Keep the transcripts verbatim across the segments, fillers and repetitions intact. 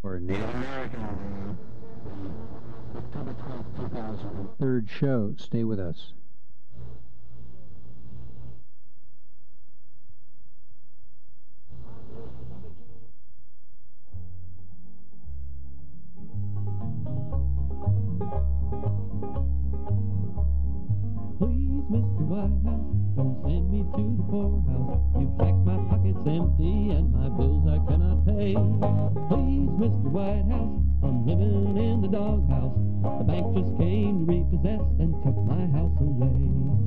for Native American Day, the October twelfth, two thousand three show. Stay with us. Please, Mister White House, don't send me to the poorhouse. You've taxed my pockets empty and my bills I cannot pay. Please, Mister White House, I'm living in the doghouse. The bank just came to repossess and took my house away.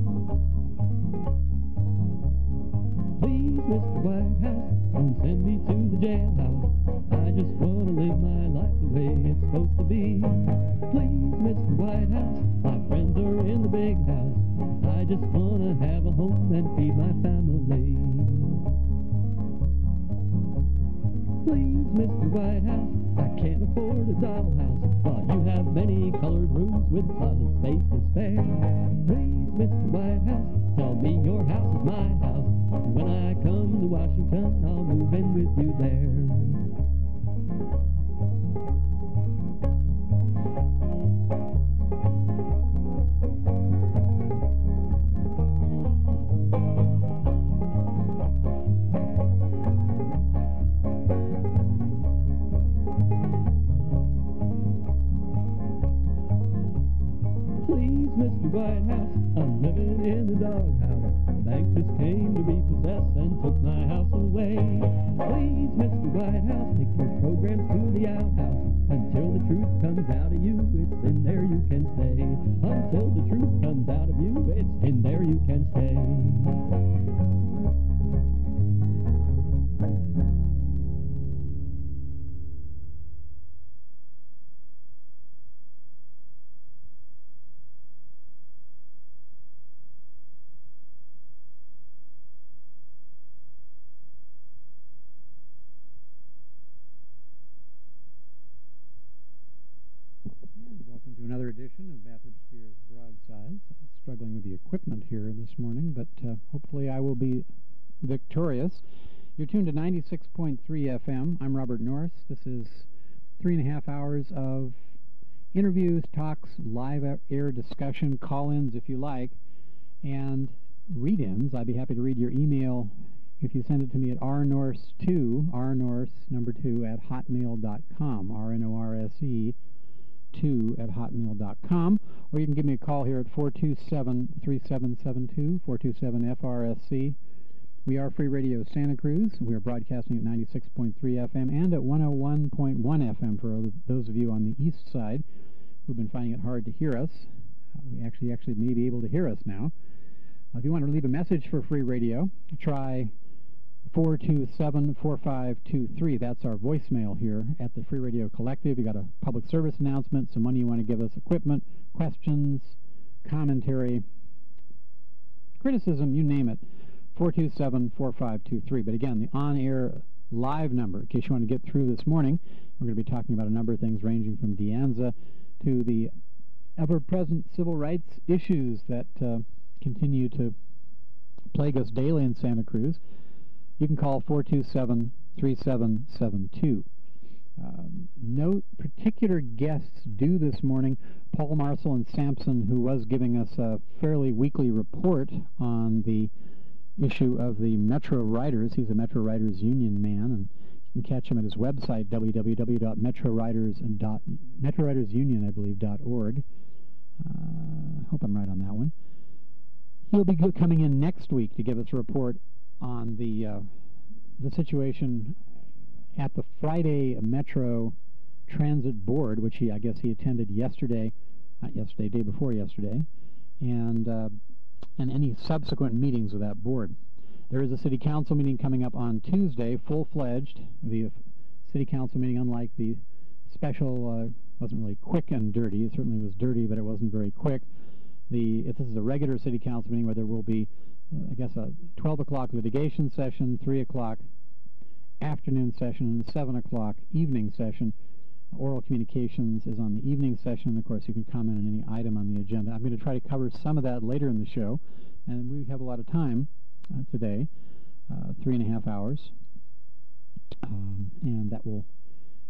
Please, Mister White House, don't send me to the jailhouse. I just want to live my life the way it's supposed to be. Please, Mister White House, my friends are in the big house. I just want to have a home and feed my family. Please, Mister White House, I can't afford a dollhouse, while you have many colored rooms with closet space to spare. Please, Mister White House, tell me your house is my house. When I come to Washington, I'll move in with you there. Please, Mister White House, I'm living in the doghouse. The bank just came to repossess and took my house away. Please, Mister White House, take your programs to the outhouse. Until the truth comes out of you, it's in there you can stay. Until the truth comes out of you, it's in there you can stay. Welcome to another edition of Bathrop Spears Broadsides. Uh, struggling with the equipment here this morning, but uh, hopefully I will be victorious. You're tuned to ninety-six point three F M. I'm Robert Norris. This is three and a half hours of interviews, talks, live air discussion, call-ins if you like, and read-ins. I'd be happy to read your email if you send it to me at r norse two, r norse number two, at hotmail dot com, R N O R S E two at hotmail dot com, or you can give me a call here at four two seven, three seven seven two, four two seven F R S C. We are Free Radio Santa Cruz. We are broadcasting at ninety-six point three F M and at one oh one point one F M for those of you on the east side who've been finding it hard to hear us. Uh, we actually actually may be able to hear us now. Uh, if you want to leave a message for Free Radio, try four two seven, four five two three. That's our voicemail here at the Free Radio Collective. You got a public service announcement, some money you want to give us, equipment, questions, commentary, criticism, you name it. four two seven, four five two three. But again, the on-air live number, in case you want to get through this morning, we're going to be talking about a number of things ranging from De Anza to the ever-present civil rights issues that uh, continue to plague us daily in Santa Cruz. You can call four two seven, three seven seven two. Um, no particular guests due this morning. Paul Marcel and Sampson, who was giving us a fairly weekly report on the issue of the Metro Riders. He's a Metro Riders Union man, and you can catch him at his website, w w w dot metro riders union, I believe, dot org. I uh, hope I'm right on that one. He'll be coming in next week to give us a report on the uh, the situation at the Friday Metro Transit Board, which he I guess he attended yesterday, not yesterday, day before yesterday, and uh, and any subsequent meetings of that board. There is a city council meeting coming up on Tuesday, full-fledged. The city council meeting, unlike the special, uh, wasn't really quick and dirty. It certainly was dirty, but it wasn't very quick. The if this is a regular city council meeting where there will be Uh, I guess a twelve o'clock litigation session, three o'clock afternoon session, and a seven o'clock evening session. Oral communications is on the evening session, and of course you can comment on any item on the agenda. I'm going to try to cover some of that later in the show, and we have a lot of time uh, today, uh, three and a half hours, um, and that will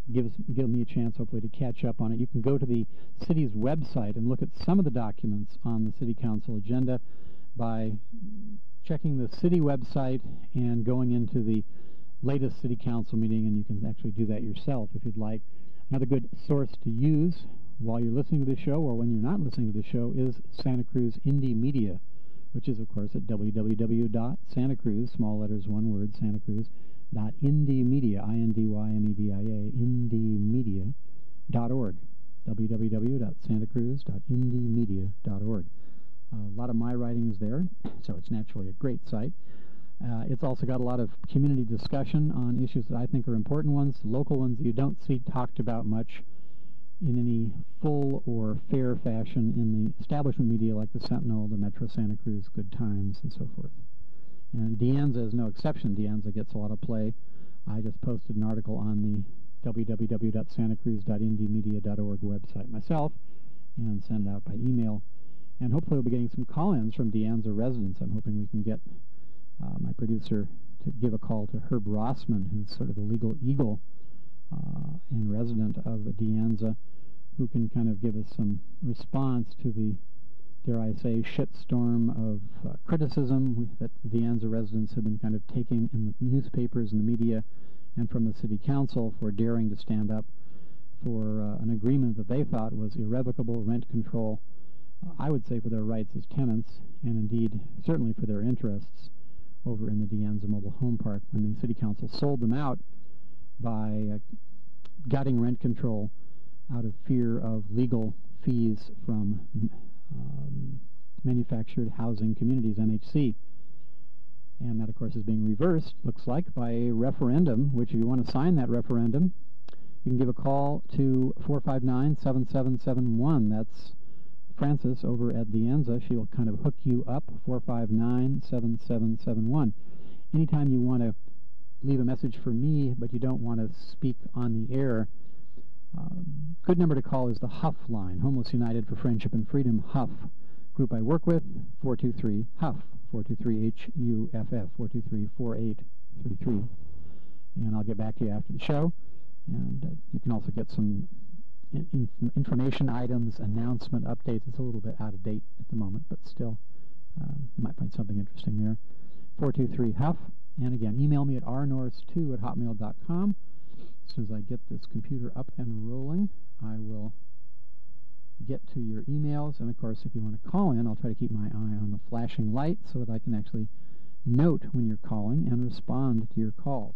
gives give me a chance, hopefully, to catch up on it. You can go to the city's website and look at some of the documents on the City Council agenda by checking the city website and going into the latest City Council meeting, and you can actually do that yourself if you'd like. Another good source to use while you're listening to the show or when you're not listening to the show is Santa Cruz Indie Media, which is, of course, at w w w dot santa cruz, small letters, one word, Santa Cruz, dot indie media, I N D Y M E D I A, indie media dot org, w w w dot santa cruz dot indie media dot org. Uh, a lot of my writing is there, so it's naturally a great site. Uh, it's also got a lot of community discussion on issues that I think are important ones, local ones that you don't see talked about much in any full or fair fashion in the establishment media like the Sentinel, the Metro Santa Cruz, Good Times, and so forth. And De Anza is no exception. De Anza gets a lot of play. I just posted an article on the w w w dot santa cruz dot indie media dot org website myself and sent it out by email. And hopefully we'll be getting some call-ins from De Anza residents. I'm hoping we can get uh, my producer to give a call to Herb Rossman, who's sort of the legal eagle uh, and resident of De Anza, who can kind of give us some response to the, dare I say, shitstorm of uh, criticism we, that De Anza residents have been kind of taking in the newspapers and the media and from the City Council for daring to stand up for uh, an agreement that they thought was irrevocable rent control, uh, I would say for their rights as tenants, and indeed certainly for their interests over in the De Anza Mobile Home Park when the City Council sold them out by uh, gutting rent control out of fear of legal fees from um, manufactured housing communities, M H C. And that, of course, is being reversed, looks like, by a referendum, which if you want to sign that referendum, you can give a call to four five nine, seven seven seven one. That's Frances over at De Anza. She will kind of hook you up, four five nine, seven seven seven one. Anytime you want to leave a message for me, but you don't want to speak on the air, Um, good number to call is the Huff line, Homeless United for Friendship and Freedom, Huff. Group I work with, four two three, Huff, four two three H U F F, four two three, four eight three three. And I'll get back to you after the show. And uh, you can also get some in in information items, announcement updates. It's a little bit out of date at the moment, but still, um, you might find something interesting there. four two three, Huff. And again, email me at r norris two at hotmail dot com. As soon as I get this computer up and rolling, I will get to your emails. And, of course, if you want to call in, I'll try to keep my eye on the flashing light so that I can actually note when you're calling and respond to your calls.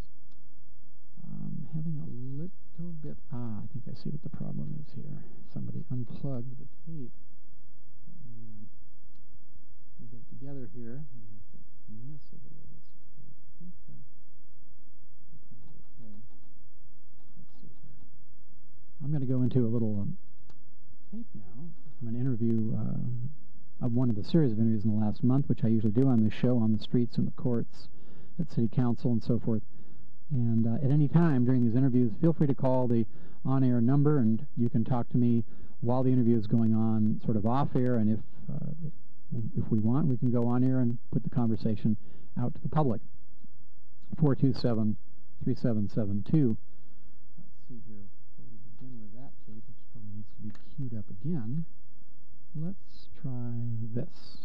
Um, having a little bit... Ah, I think I see what the problem is here. Somebody unplugged the tape. Let me, um, let me get it together here. I may have to miss a little of this tape. I think uh, we're probably okay. Let's see here. I'm going to go into a little um, tape now from an interview um, of one of the series of interviews in the last month, which I usually do on this show, on the streets and the courts, at City Council and so forth. And uh, at any time during these interviews, feel free to call the on-air number, and you can talk to me while the interview is going on, sort of off-air, and if, uh, if we want, we can go on-air and put the conversation out to the public. four two seven, three seven seven two. Let's see here. Before we begin with that tape, which probably needs to be queued up again, let's try this.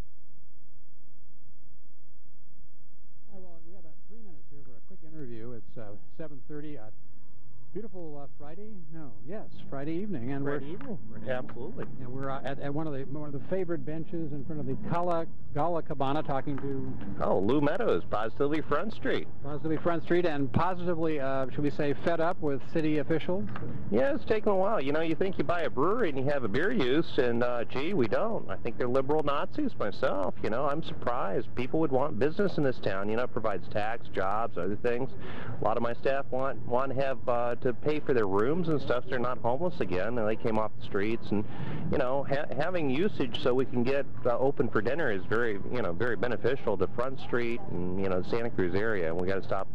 All right, well, we have about three minutes here for a quick interview. It's uh, seven thirty. Uh, beautiful uh, Friday? No, yes, Friday evening, and Friday we're evening. Absolutely. and we're uh, at, at one of the one of the favored benches in front of the Gala, Gala Cabana, talking to Oh, Lou Meadows, Positively Front Street. positively Front Street, and positively, uh, should we say, fed up with city officials. Yeah, it's taken a while. You know, you think you buy a brewery and you have a beer use, and uh, gee, we don't. I think they're liberal Nazis myself. You know, I'm surprised. People would want business in this town. You know, it provides tax, jobs, other things. A lot of my staff want want to have uh, to pay for their rooms and stuff so they're not homeless again, and they came off the streets. And you know, ha having usage so we can get uh, open for dinner is very, you know, very beneficial to Front Street and, you know, the Santa Cruz area. And we got to stop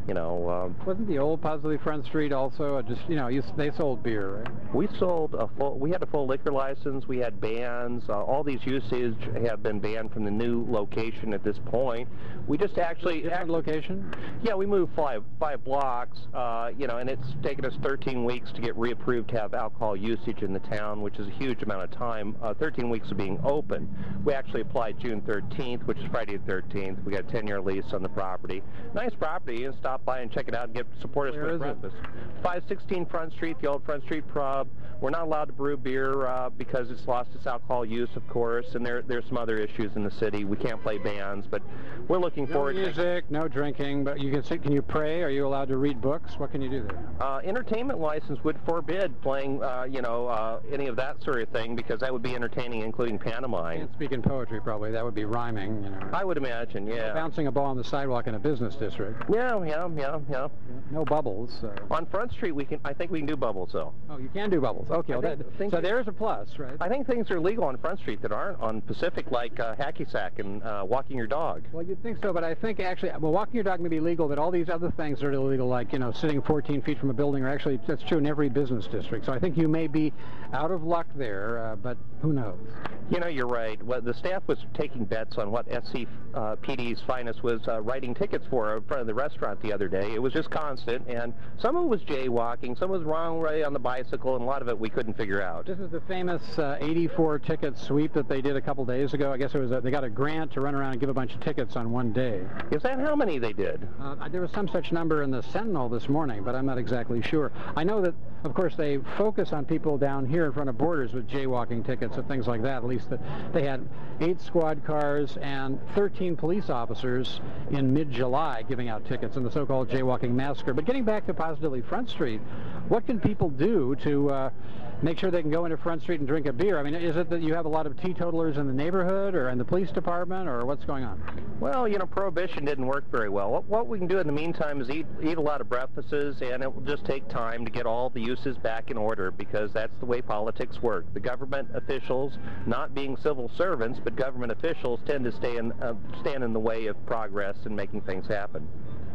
You know, um, wasn't the old Positively Front Street also a just, you know, you, they sold beer, right? we sold a full, we had a full liquor license, we had bans, uh, all these uses have been banned from the new location at this point. We just actually... Different act- location? Yeah, we moved five, five blocks, uh, you know, and it's taken us thirteen weeks to get reapproved to have alcohol usage in the town, which is a huge amount of time. Uh, thirteen weeks of being open. We actually applied June thirteenth, which is Friday the thirteenth. We got a ten-year lease on the property. Nice property, and stop by and check it out and get support us Where with is it? breakfast. five sixteen Front Street, the old Front Street Pub. We're not allowed to brew beer uh, because it's lost its alcohol use, of course, and there there's some other issues in the city. We can't play bands, but we're looking No forward to... music, no drinking, but you can sit, can you pray? Are you allowed to read books? What can you do there? Uh, entertainment license would forbid playing, uh, you know, uh, any of that sort of thing, because that would be entertaining, including pantomime. Can't speak in poetry, probably. That would be rhyming, you know. I would imagine, yeah. Bouncing a ball on the sidewalk in a business district. Yeah, yeah, yeah, yeah. No bubbles. So. On Front Street, we can. I think we can do bubbles, though. Oh, you can do bubbles. Okay, I well, think- that, think so you- there's a plus, right? I think things are legal on Front Street that aren't on Pacific, like uh, hacky sack and uh, walking your dog. Well, you'd think so, but I think actually, well, walking your dog may be legal, but all these other things are illegal, like, you know, sitting fourteen feet from a building, are actually, that's true in every business district. So I think you may be out of luck there, uh, but who knows? You know, you're right. Well, the staff was taking bets on what S C uh, P D's finest was uh, writing tickets for in front of the restaurant the other day. It was just constant, and some of it was jaywalking, some was wrong way on the bicycle, and a lot of it we couldn't figure out. This is the famous uh, eighty-four ticket sweep that they did a couple days ago. I guess it was a, they got a grant to run around and give a bunch of tickets on one day. Is that how many they did? Uh, there was some such number in the Sentinel this morning, but I'm not exactly sure. I know that, of course, they focus on people down here in front of Borders with jaywalking tickets and things like that. At least that they had eight squad cars and thirteen police officers in mid-July giving out tickets in the so-called jaywalking massacre. But getting back to Positively Front Street, what can people do to uh, make sure they can go into Front Street and drink a beer? I mean, is it that you have a lot of teetotalers in the neighborhood or in the police department, or what's going on? Well, you know, Prohibition didn't work very well. What, what we can do in the meantime is eat, eat a lot of breakfasts, and it will just take time to get all the uses back in order, because that's the way politics work. The government officials, not being civil servants, but government officials, tend to stay in, uh, stand in the way of progress and making things happen.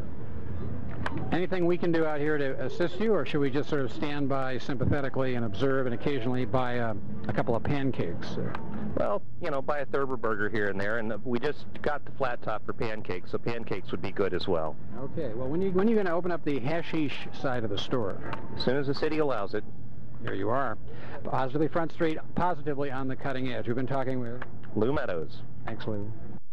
Anything we can do out here to assist you, or should we just sort of stand by sympathetically and observe and occasionally buy a, a couple of pancakes? Well, you know, buy a Thurber burger here and there, and we just got the flat top for pancakes, so pancakes would be good as well. Okay, well, when, you, when are you going to open up the hashish side of the store? As soon as the city allows it. Here you are. Positively Front Street, positively on the cutting edge. We've been talking with Lou Meadows. Thanks, Lou.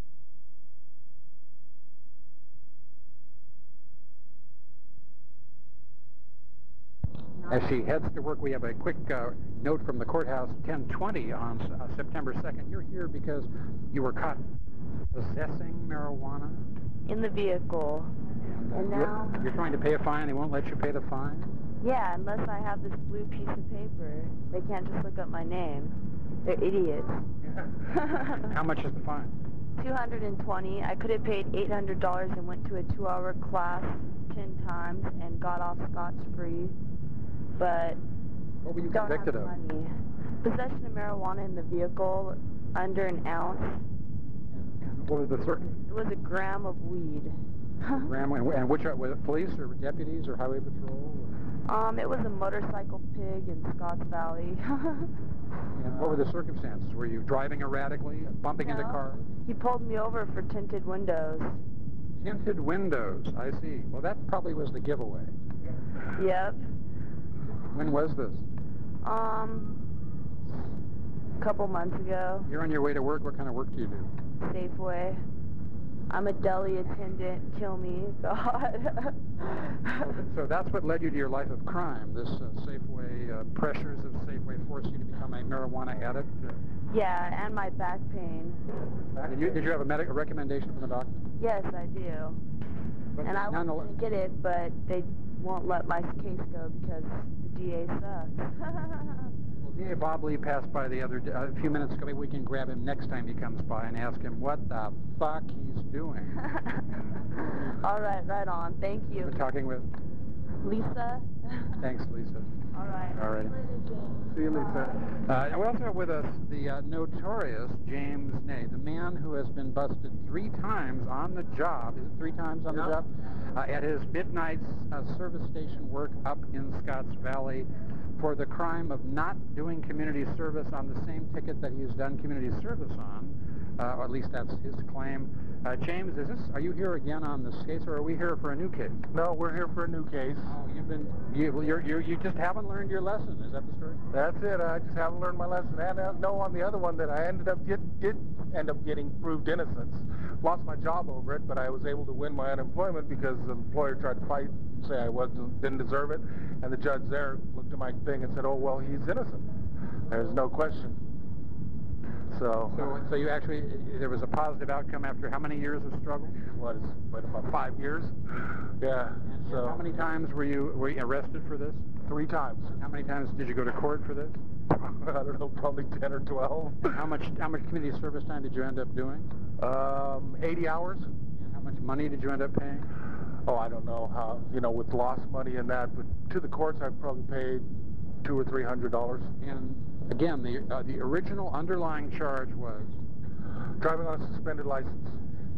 As she heads to work, we have a quick uh, note from the courthouse, ten twenty on uh, September second. You're here because you were caught possessing marijuana? In the vehicle. And, uh, And now- You're trying to pay a fine. They won't let you pay the fine? Yeah, unless I have this blue piece of paper. They can't just look up my name. They're idiots. How much is the fine? two hundred twenty. I could have paid eight hundred dollars and went to a two-hour class ten times and got off scotch-free. But What were you don't convicted have of? money. Possession of marijuana in the vehicle under an ounce. What was the circum? It was a gram of weed. Ram, and, and which are, was it police or deputies or highway patrol? um, it was a motorcycle pig in Scotts Valley. And what were the circumstances? Were you driving erratically, bumping into No. cars? He pulled me over for tinted windows. Tinted windows, I see. Well, that probably was the giveaway. Yep. When was this? Um, a couple months ago. You're on your way to work. What kind of work do you do? Safeway. I'm a deli attendant. Kill me, God. So that's what led you to your life of crime. This uh, Safeway uh, pressures of Safeway forced you to become a marijuana addict. Uh, Yeah, and my back pain. did, you, did you have a medical recommendation from the doctor? Yes, I do. But And I want nonetheless- to get it, but they won't let my case go because the D A sucks. Well, D A Bob Lee passed by the other d- uh, a few minutes ago. Maybe we can grab him next time he comes by and ask him what the fuck he's doing. All right, right on. Thank you. We're talking with Lisa. Thanks, Lisa. All right. All right. See you, Lisa. Uh, and we also have with us the uh, notorious James Ney, the man who has been busted three times on the job. Is it three times on Yeah. the job? Uh, at his midnight uh, service station work up in Scotts Valley for the crime of not doing community service on the same ticket that he's done community service on. Uh, or at least that's his claim. Uh, James, is this? Are you here again on this case, or are we here for a new case? No, we're here for a new case. Oh, you've been you well, you're, you're, you just haven't learned your lesson. Is that the story? That's it. I just haven't learned my lesson. And uh, no, on the other one that I ended up did did end up getting proved innocence. Lost my job over it, but I was able to win my unemployment because the employer tried to fight, and say I wasn't didn't deserve it, and the judge there looked at my thing and said, "Oh well, he's innocent. There's no question." So, So, so you actually, there was a positive outcome after how many years of struggle? what is what about five years? Yeah. And So how many times were you were you arrested for this? three times. How many times did you go to court for this? I don't know, probably ten or twelve. And how much how much community service time did you end up doing? Um, eighty hours. And how much money did you end up paying? Oh, I don't know how, you know, with lost money and that, but to the courts I've probably paid two or three hundred dollars. And again, the uh, the original underlying charge was, Driving on a suspended license.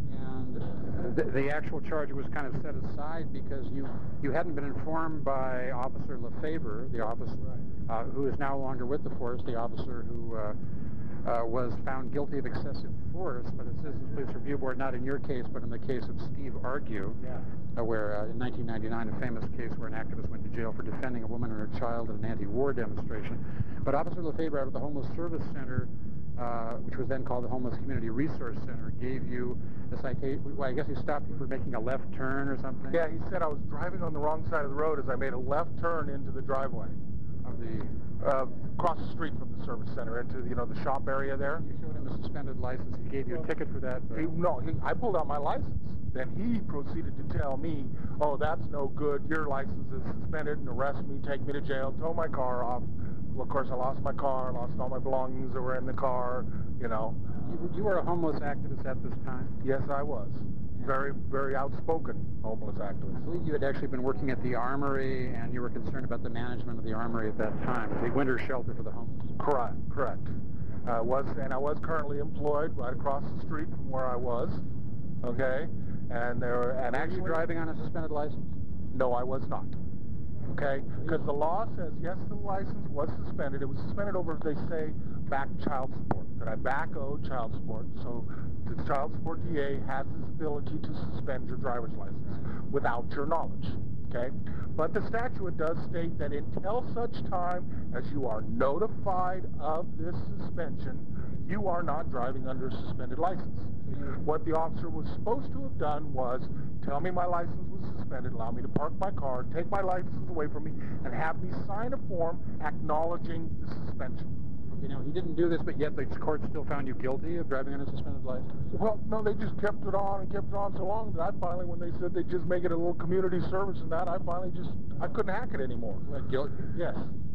and the, the actual charge was kind of set aside because you you hadn't been informed by Officer Lefevre, the officer uh, who is no longer with the force, the officer who uh, uh, was found guilty of excessive force by the Citizens Police Review Board, not in your case, but in the case of Steve Argue, Yeah. uh, where uh, in nineteen ninety-nine, a famous case where an activist went to jail for defending a woman and her child at an anti-war demonstration. But Officer Lefevre out of the Homeless Service Center, uh, which was then called the Homeless Community Resource Center, gave you a citation. Well, I guess he stopped you for making a left turn or something? Yeah, he said I was driving on the wrong side of the road as I made a left turn into the driveway. Of the, Uh, across the street from the service center into, you know, the shop area there. you showed him a suspended license. He gave you a ticket for that. But He, no, he, I pulled out my license. Then he proceeded to tell me, oh, that's no good. Your license is suspended, and arrest me, take me to jail, tow my car off. Well, of course, I lost my car, lost all my belongings that were in the car, you know. you, you were a homeless activist at this time. Yes, I was. Very, very outspoken homeless I activist. believe you had actually been working at the Armory, and you were concerned about the management of the Armory at that time, the winter shelter for the homeless. Correct, correct. I was, and I was currently employed right across the street from where I was, okay? And there, were- and Were actually you driving on a suspended license? No, I was not. Okay? Because the law says, yes, the license was suspended. It was suspended over, they say, back child support. That I back owed child support. So the child support D A has this ability to suspend your driver's license without your knowledge. Okay? But the statute does state that until such time as you are notified of this suspension, you are not driving under a suspended license. What the officer was supposed to have done was tell me my license was suspended, allow me to park my car, take my license away from me, and have me sign a form acknowledging the suspension. You know, he didn't do this, but yet the court still found you guilty of driving on a suspended license? Well, no, they just kept it on and kept it on so long that I finally, when they said they'd just make it a little community service and that, I finally just, I couldn't hack it anymore. What, guilt? Yes.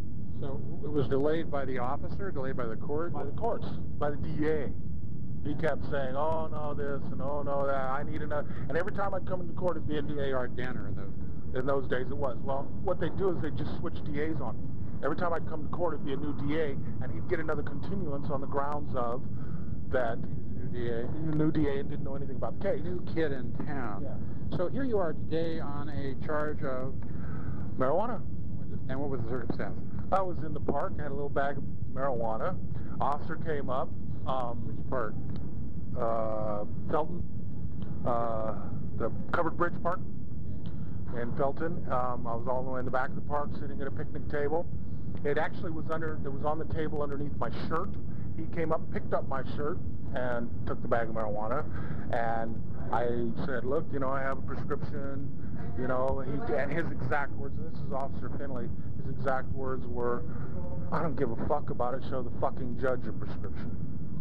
So it was delayed by the officer, delayed by the court? By the courts, by the D A. He kept saying, oh, no, this, and oh, no, that, I need another. And every time I'd come into court, it'd be a D A or Danner in those days. In those days it was. Well, what they do is they just switch D As on me. Every time I'd come to court, it'd be a new D A, and he'd get another continuance on the grounds of that New D A? new D A and didn't know anything about the case. New kid in town. Yeah. So here you are today on a charge of Marijuana. And what was the circumstance? I was in the park, had a little bag of marijuana. Officer came up. Um, Which part? Uh, Felton. Uh, the Covered Bridge Park in Felton. Um, I was all the way in the back of the park sitting at a picnic table. It actually was under, it was on the table underneath my shirt. He came up, picked up my shirt, and took the bag of marijuana. And I said, look, you know, I have a prescription, you know, he, and his exact words, and this is Officer Finley, his exact words were, I don't give a fuck about it, show the fucking judge your prescription.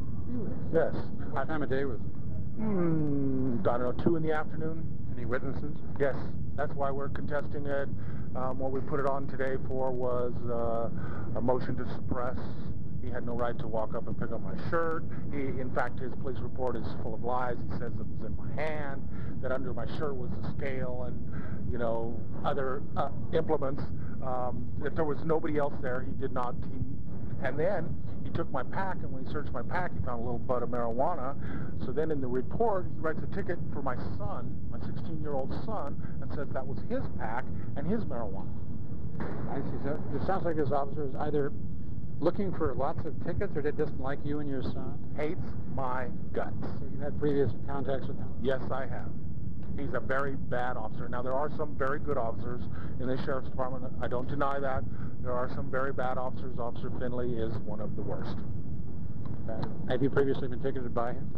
Yes. What time of day was it? Mm, I don't know, two in the afternoon. Any witnesses? Yes, that's why we're contesting it. Um, what we put it on today for was uh, a motion to suppress He had no right to walk up and pick up my shirt. He, in fact, his police report is full of lies. He says it was in my hand, that under my shirt was a scale and, you know, other uh, implements. Um, if there was nobody else there, he did not. He, and then he took my pack, and when he searched my pack, he found a little bud of marijuana. So then in the report, he writes a ticket for my son, my sixteen-year-old son, and says that was his pack and his marijuana. I see. So it sounds like this officer is either looking for lots of tickets or they doesn't like you and your son? Hates my guts. So you had previous contacts with him? Yes, I have. He's a very bad officer. Now, there are some very good officers in the Sheriff's Department. I don't deny that. There are some very bad officers. Officer Finley is one of the worst. Okay. Have you previously been ticketed by him?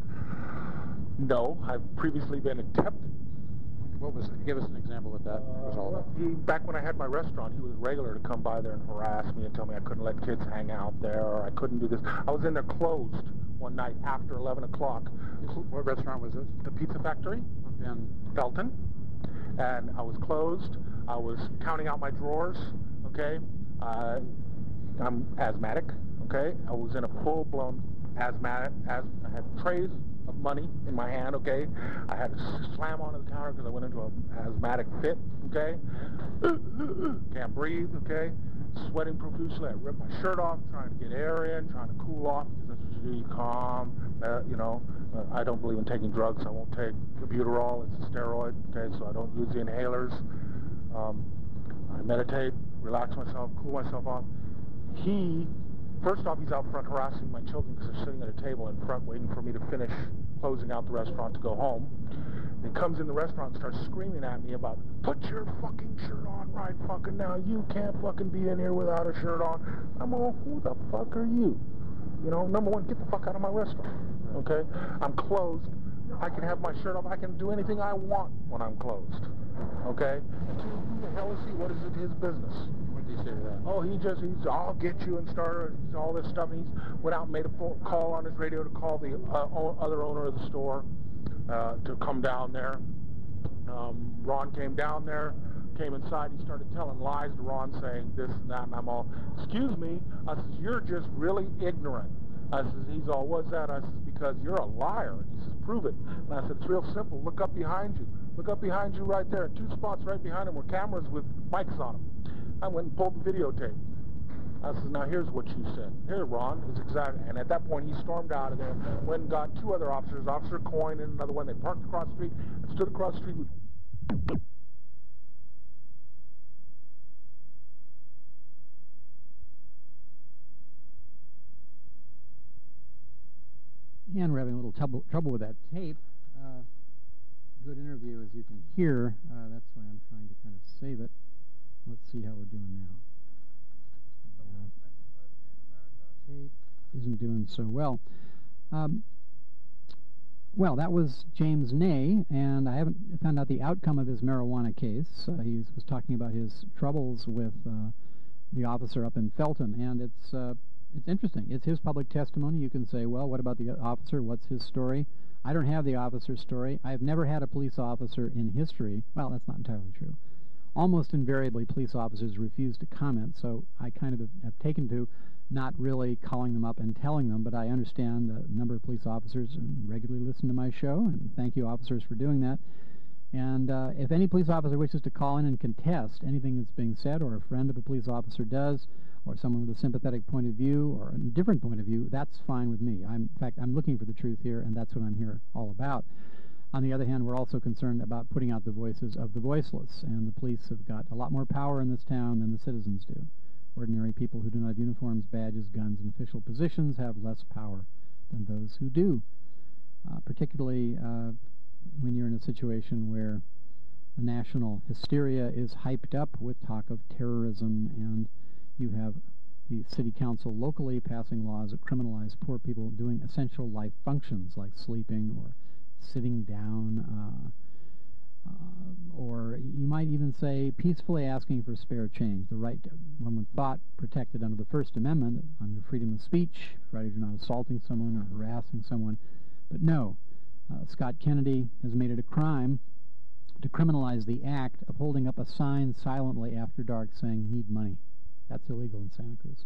No, I've previously been attempted. What was it? Give us an example of that. What was all Uh, that? he, back when I had my restaurant, he was regular to come by there and harass me and tell me I couldn't let kids hang out there, or I couldn't do this. I was in there closed one night after eleven o'clock. What restaurant was this? The Pizza Factory in Felton. And I was closed. I was counting out my drawers, okay? Uh, I'm asthmatic, okay? I was in a full-blown asthmatic. As, I had trays of money in my hand, okay? I had to slam onto the counter because I went into an asthmatic fit, okay? Can't breathe, okay? Sweating profusely. I ripped my shirt off, trying to get air in, trying to cool off, because that's what you do. You calm, uh, you know. Uh, I don't believe in taking drugs. I won't take albuterol. It's a steroid, okay? So I don't use the inhalers. Um, I meditate, relax myself, cool myself off. He... First off, he's out front harassing my children because they're sitting at a table in front waiting for me to finish closing out the restaurant to go home. He comes in the restaurant and starts screaming at me about, put your fucking shirt on right fucking now. You can't fucking be in here without a shirt on. I'm all, who the fuck are you? You know, number one, get the fuck out of my restaurant, okay? I'm closed. I can have my shirt off. I can do anything I want when I'm closed, okay? And two, who the hell is he? What is it his business? What did he say to that? Oh, he just, he's, I'll get you and start all this stuff. And he's went out and made a phone call on his radio to call the uh, o- other owner of the store uh, to come down there. Um, Ron came down there, came inside. He started telling lies to Ron, saying this and that. And I'm all, excuse me. I says, you're just really ignorant. I says, he's all, what's that? I says, because you're a liar. And he says, prove it. And I said, it's real simple. Look up behind you. Look up behind you right there. Two spots right behind him were cameras with mics on them. I went and pulled the videotape. I said, now here's what you said. Here, Ron, is exactly. And at that point, he stormed out of there, went and got two other officers, Officer Coyne and another one. They parked across the street and stood across the street with... And we're having a little trouble, trouble with that tape. Uh, good interview, as you can hear. Uh, that's why I'm trying to kind of save it. Let's see how we're doing now. Uh, tape isn't doing so well. Um, well, that was James Ney, and I haven't found out the outcome of his marijuana case. Uh, he was talking about his troubles with uh, the officer up in Felton, and it's uh, it's interesting. It's his public testimony. You can say, well, what about the officer? What's his story? I don't have the officer's story. I've never had a police officer in history. Well, that's not entirely true. Almost invariably, police officers refuse to comment, so I kind of have, have taken to not really calling them up and telling them, but I understand a number of police officers regularly listen to my show, and thank you, officers, for doing that. And uh, if any police officer wishes to call in and contest anything that's being said, or a friend of a police officer does, or someone with a sympathetic point of view, or a different point of view, that's fine with me. I'm, in fact, I'm looking for the truth here, and that's what I'm here all about. On the other hand, we're also concerned about putting out the voices of the voiceless, and the police have got a lot more power in this town than the citizens do. Ordinary people who do not have uniforms, badges, guns, and official positions have less power than those who do, uh, particularly uh, when you're in a situation where the national hysteria is hyped up with talk of terrorism, and you have the city council locally passing laws that criminalize poor people doing essential life functions like sleeping or sitting down, uh, uh, or you might even say peacefully asking for spare change. The right, to, one would thought, protected under the First Amendment, under freedom of speech, provided you're not assaulting someone or harassing someone. But no, uh, Scott Kennedy has made it a crime to criminalize the act of holding up a sign silently after dark saying, need money. That's illegal in Santa Cruz.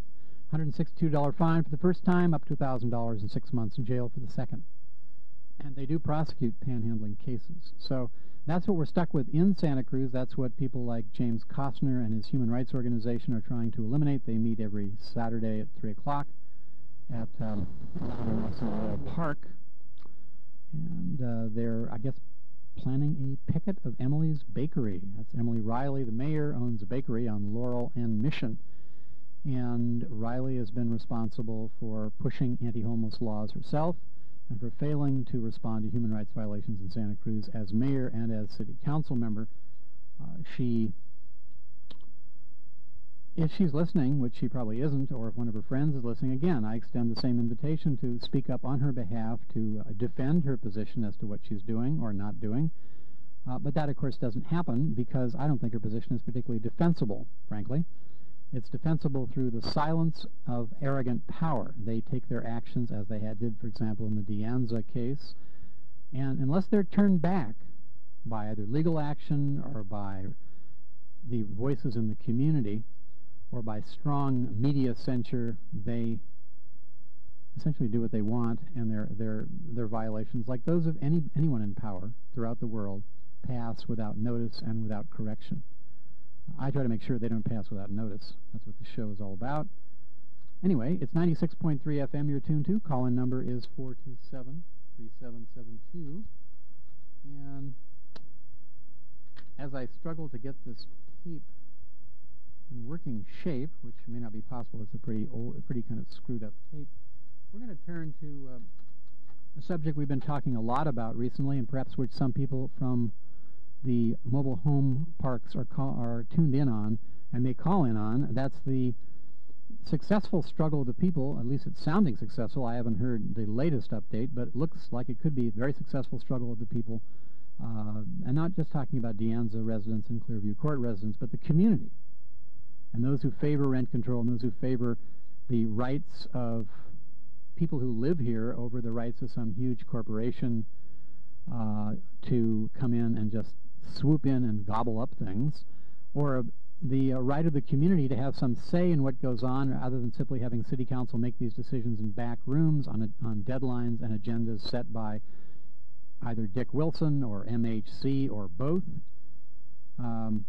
hundred sixty-two dollar fine for the first time, up to one thousand dollars and six months in jail for the second. And they do prosecute panhandling cases. So that's what we're stuck with in Santa Cruz. That's what people like James Costner and his human rights organization are trying to eliminate. They meet every Saturday at three o'clock at um, Park. And uh, they're, I guess, planning a picket of Emily's Bakery. That's Emily Riley, the mayor, owns a bakery on Laurel and Mission. And Riley has been responsible for pushing anti-homeless laws herself and for failing to respond to human rights violations in Santa Cruz as mayor and as city council member. Uh, she, if she's listening, which she probably isn't, or if one of her friends is listening, again, I extend the same invitation to speak up on her behalf, to uh, defend her position as to what she's doing or not doing. Uh, but that, of course, doesn't happen because I don't think her position is particularly defensible, frankly. It's defensible through the silence of arrogant power. They take their actions as they had did, for example, in the De Anza case, and unless they're turned back by either legal action or by the voices in the community or by strong media censure, they essentially do what they want, and their their their violations, like those of any anyone in power throughout the world, pass without notice and without correction. I try to make sure they don't pass without notice. That's what the show is all about. Anyway, it's ninety-six point three F M you're tuned to. Call-in number is four two seven, three seven seven two. And as I struggle to get this tape in working shape, which may not be possible, it's a pretty old, a pretty kind of screwed up tape, we're going to turn to uh, a subject we've been talking a lot about recently, and perhaps which some people from the mobile home parks are, call, are tuned in on and may call in on. That's the successful struggle of the people. At least it's sounding successful. I haven't heard the latest update, but it looks like it could be a very successful struggle of the people, uh, and not just talking about De Anza residents and Clearview Court residents, but the community, and those who favor rent control, and those who favor the rights of people who live here over the rights of some huge corporation uh, to come in and just swoop in and gobble up things, or the uh, right of the community to have some say in what goes on, rather than simply having city council make these decisions in back rooms on, a, on deadlines and agendas set by either Dick Wilson or M H C or both. Um,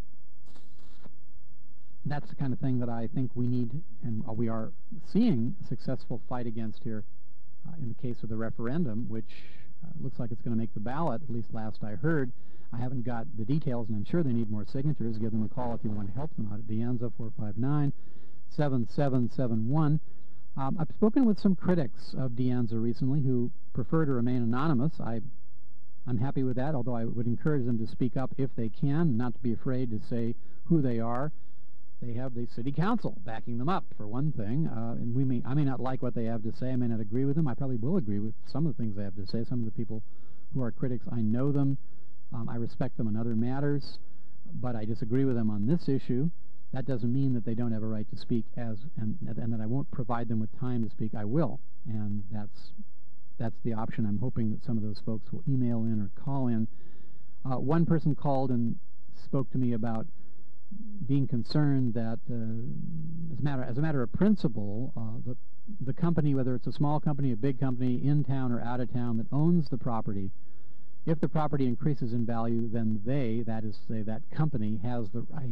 that's the kind of thing that I think we need, and we are seeing a successful fight against here uh, in the case of the referendum, which uh, looks like it's going to make the ballot, at least last I heard. I haven't got the details, and I'm sure they need more signatures. Give them a call if you want to help them out at De Anza, four five nine, seven seven seven one. Um, I've spoken with some critics of De Anza recently who prefer to remain anonymous. I, I'm happy with that, although I would encourage them to speak up if they can, not to be afraid to say who they are. They have the city council backing them up, for one thing, uh, and we may, I may not like what they have to say. I may not agree with them. I probably will agree with some of the things they have to say. Some of the people who are critics, I know them. Um, I respect them on other matters, but I disagree with them on this issue. That doesn't mean that they don't have a right to speak, as and, and that I won't provide them with time to speak. I will, and that's that's the option. I'm hoping that some of those folks will email in or call in. Uh, one person called and spoke to me about being concerned that, uh, as a matter as a matter of principle, uh, the the company, whether it's a small company, a big company, in town or out of town, that owns the property, if the property increases in value, then they, that is to say that company, has the right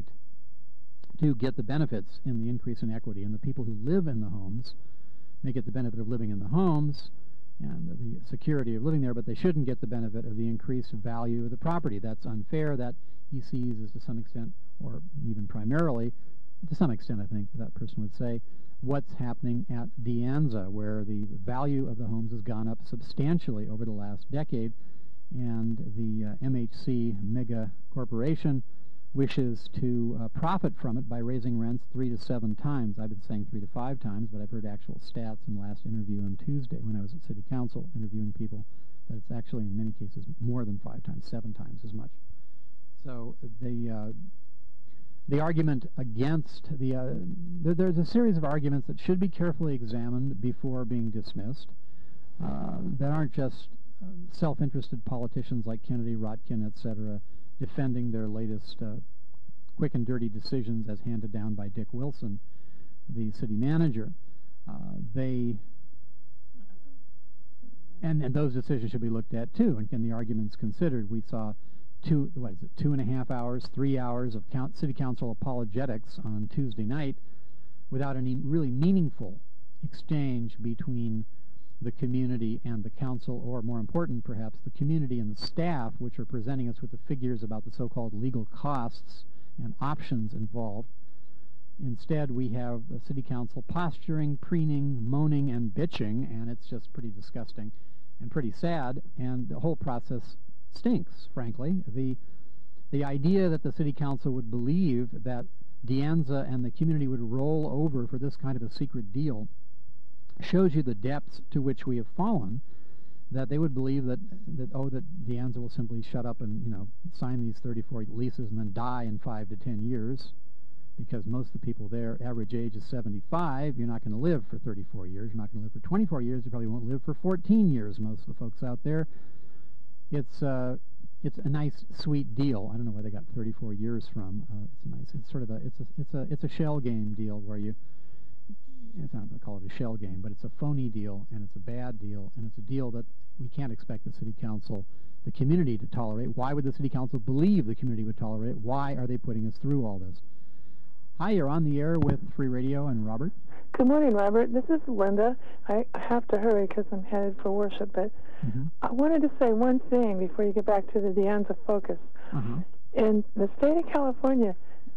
to get the benefits in the increase in equity. And the people who live in the homes may get the benefit of living in the homes and the security of living there, but they shouldn't get the benefit of the increased value of the property. That's unfair. That he sees as, to some extent, or even primarily, to some extent, I think that person would say, what's happening at De Anza, where the value of the homes has gone up substantially over the last decade, and the uh, M H C mega corporation wishes to uh, profit from it by raising rents three to seven times. I've been saying three to five times, but I've heard actual stats in the last interview on Tuesday when I was at City Council interviewing people, that it's actually in many cases more than five times, seven times as much. So the uh, the argument against the uh, th there's a series of arguments that should be carefully examined before being dismissed. Uh, that aren't just uh, self-interested politicians like Kennedy, Rotkin, et cetera, defending their latest uh, quick and dirty decisions as handed down by Dick Wilson, the city manager. uh, they and, and those decisions should be looked at too, and, and the arguments considered. We saw two what is it two and a half hours, three hours of count, city council apologetics on Tuesday night, without any really meaningful exchange between the community and the council, or more important perhaps, the community and the staff, which are presenting us with the figures about the so-called legal costs and options involved. Instead, we have the city council posturing, preening, moaning, and bitching, and it's just pretty disgusting and pretty sad, and the whole process stinks, frankly. The, the idea that the city council would believe that De Anza and the community would roll over for this kind of a secret deal shows you the depths to which we have fallen, that they would believe that, that oh, that De Anza will simply shut up and, you know, sign these thirty-four leases and then die in five to ten years, because most of the people there, average age is seventy-five. You're not going to live for thirty-four years. You're not going to live for twenty-four years. You probably won't live for fourteen years, most of the folks out there. It's, uh, it's a nice, sweet deal. I don't know where they got thirty-four years from. Uh, it's nice. It's sort of a, it's a, it's a, it's a shell game deal where you, it's not going to call it a shell game, but it's a phony deal, and it's a bad deal, and it's a deal that we can't expect the city council, the community, to tolerate. Why would the city council believe the community would tolerate it? Why are they putting us through all this? Hi, you're on the air with Free Radio and Robert. Good morning, Robert. This is Linda. I have to hurry because I'm headed for worship, but mm-hmm. I wanted to say one thing before you get back to the De Anza focus. Uh-huh. In the state of California,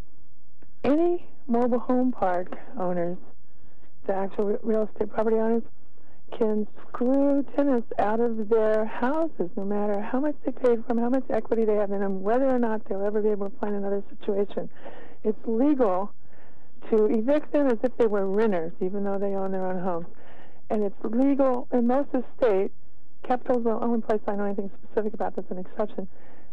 any mobile home park owners, the actual real estate property owners, can screw tenants out of their houses no matter how much they paid for them, how much equity they have in them, whether or not they'll ever be able to find another situation. It's legal to evict them as if they were renters, even though they own their own homes. And it's legal in most of the state, Capitol's the only place I know anything specific about that's an exception,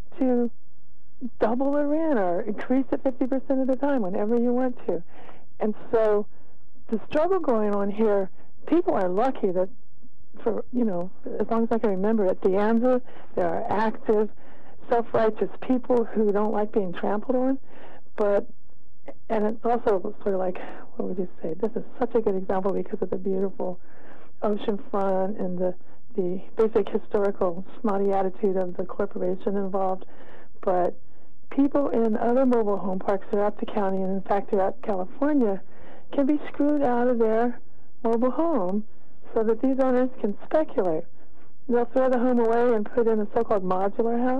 to double the rent or increase it fifty percent of the time whenever you want to. And so the struggle going on here, people are lucky that, for, you know, as long as I can remember, at De Anza, there are active, self-righteous people who don't like being trampled on. But, and it's also sort of like, what would you say? This is such a good example because of the beautiful ocean front and the, the basic historical snotty attitude of the corporation involved. But people in other mobile home parks throughout the county, and in fact throughout California, can be screwed out of their mobile home so that these owners can speculate. They'll throw the home away and put in a so-called modular house.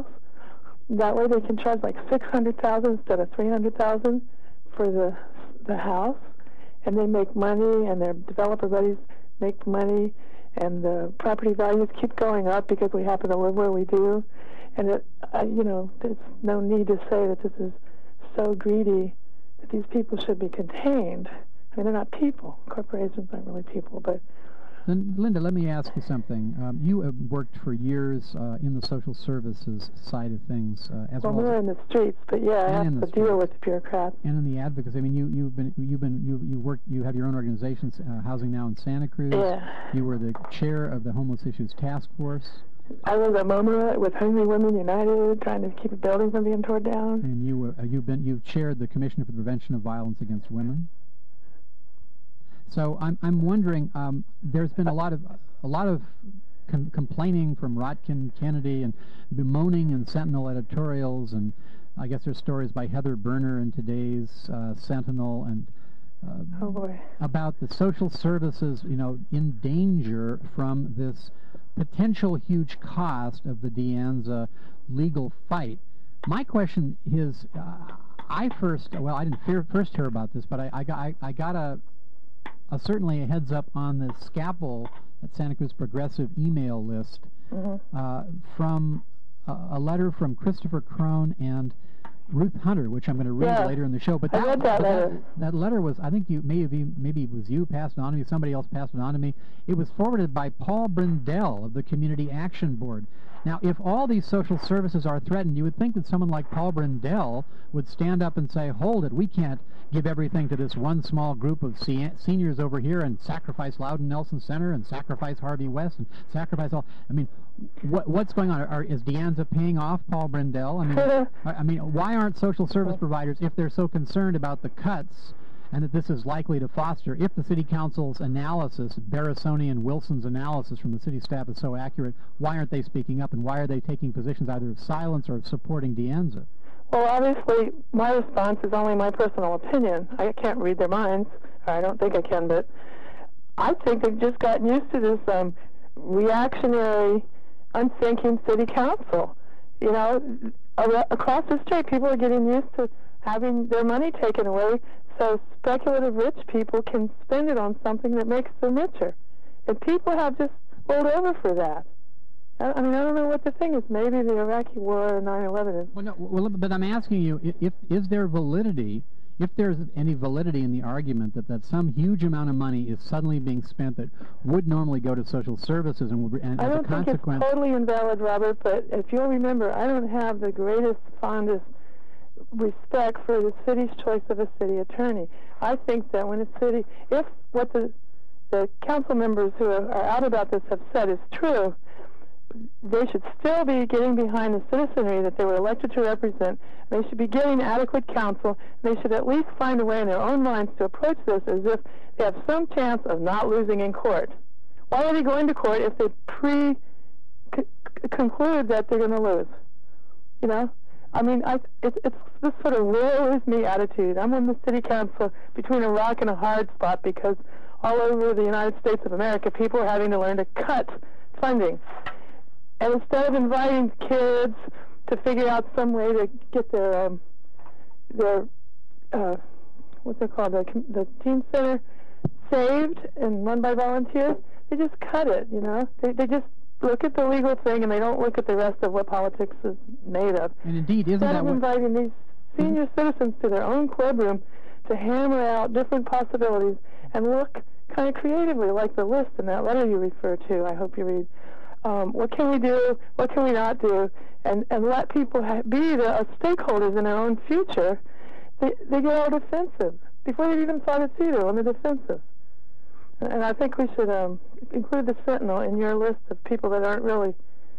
That way they can charge like six hundred thousand dollars instead of three hundred thousand dollars for the the house, and they make money, and their developer buddies make money, and the property values keep going up because we happen to live where we do. And it, uh, you know, there's no need to say that this is so greedy that these people should be contained. I mean, they're not people. Corporations aren't really people, but... Linda, let me ask you something. Um, you have worked for years uh, in the social services side of things, uh, as well, well more as in the streets, but yeah, I have to deal with the bureaucrats. And in the advocacy. I mean, you you've been you've been you you work you have your own organization, uh, Housing Now in Santa Cruz. Yeah. You were the chair of the Homeless Issues Task Force. I was at MoMA with Hungry Women United, trying to keep a building from being torn down. And you were uh, you've been you've chaired the Commission for the Prevention of Violence Against Women. So I'm I'm wondering. Um, there's been a lot of a lot of com complaining from Rotkin, Kennedy, and bemoaning in Sentinel editorials, and I guess there's stories by Heather Berner in today's uh, Sentinel, and uh, oh boy. about the social services, you know, in danger from this potential huge cost of the De Anza legal fight. My question is, uh, I first well, I didn't fear, first hear about this, but I I got I, I got a Uh, certainly a heads up on the Scapple at Santa Cruz Progressive email list mm-hmm. uh, from uh, a letter from Christopher Crone and Ruth Hunter, which I'm going to read yeah. later in the show. But that, I read that but letter. That, that letter was, I think you maybe maybe it was you passed it on to me, somebody else passed it on to me. It was forwarded by Paul Brindell of the Community Action Board. Now, if all these social services are threatened, you would think that someone like Paul Brindell would stand up and say, hold it, we can't give everything to this one small group of se seniors over here and sacrifice Loudon Nelson Center and sacrifice Harvey West and sacrifice all. I mean, what, what's going on? Are, is De Anza paying off Paul Brindell? I mean, I mean, why aren't social service providers, if they're so concerned about the cuts and that this is likely to foster, if the City Council's analysis, Barrisoni and Wilson's analysis from the city staff is so accurate, why aren't they speaking up, and why are they taking positions either of silence or of supporting De Anza? Well, obviously, my response is only my personal opinion. I can't read their minds, or I don't think I can, but I think they've just gotten used to this um, reactionary, unthinking city council. You know, across the street, people are getting used to having their money taken away so speculative rich people can spend it on something that makes them richer. And people have just rolled over for that. I mean, I don't know what the thing is. Maybe the Iraqi war or nine eleven is... Well, no, well, but I'm asking you, if is there validity, if there's any validity in the argument that, that some huge amount of money is suddenly being spent that would normally go to social services and, and I as a don't think consequence... it's totally invalid, Robert, but if you'll remember, I don't have the greatest, fondest respect for the city's choice of a city attorney. I think that when a city, if what the, the council members who are, are out about this have said is true, they should still be getting behind the citizenry that they were elected to represent. They should be getting adequate counsel. They should at least find a way in their own minds to approach this as if they have some chance of not losing in court. Why are they going to court if they pre-conclude that they're going to lose? You know? I mean, I, it, it's this sort of woe is me attitude. I'm in the city council between a rock and a hard spot because all over the United States of America, people are having to learn to cut funding. And instead of inviting kids to figure out some way to get their um, their uh, what's it called, the the teen center saved and run by volunteers, they just cut it. You know, they they just look at the legal thing and they don't look at the rest of what politics is made of. And indeed, isn't instead that of what... inviting these senior mm-hmm. citizens to their own clubroom to hammer out different possibilities and look kind of creatively, like the list in that letter you refer to. I hope you read. Um, what can we do? What can we not do? And and let people ha be the uh, stakeholders in their own future. They they get all defensive before they've even thought it through. They're on the defensive. And I think we should um, include the Sentinel in your list of people that aren't really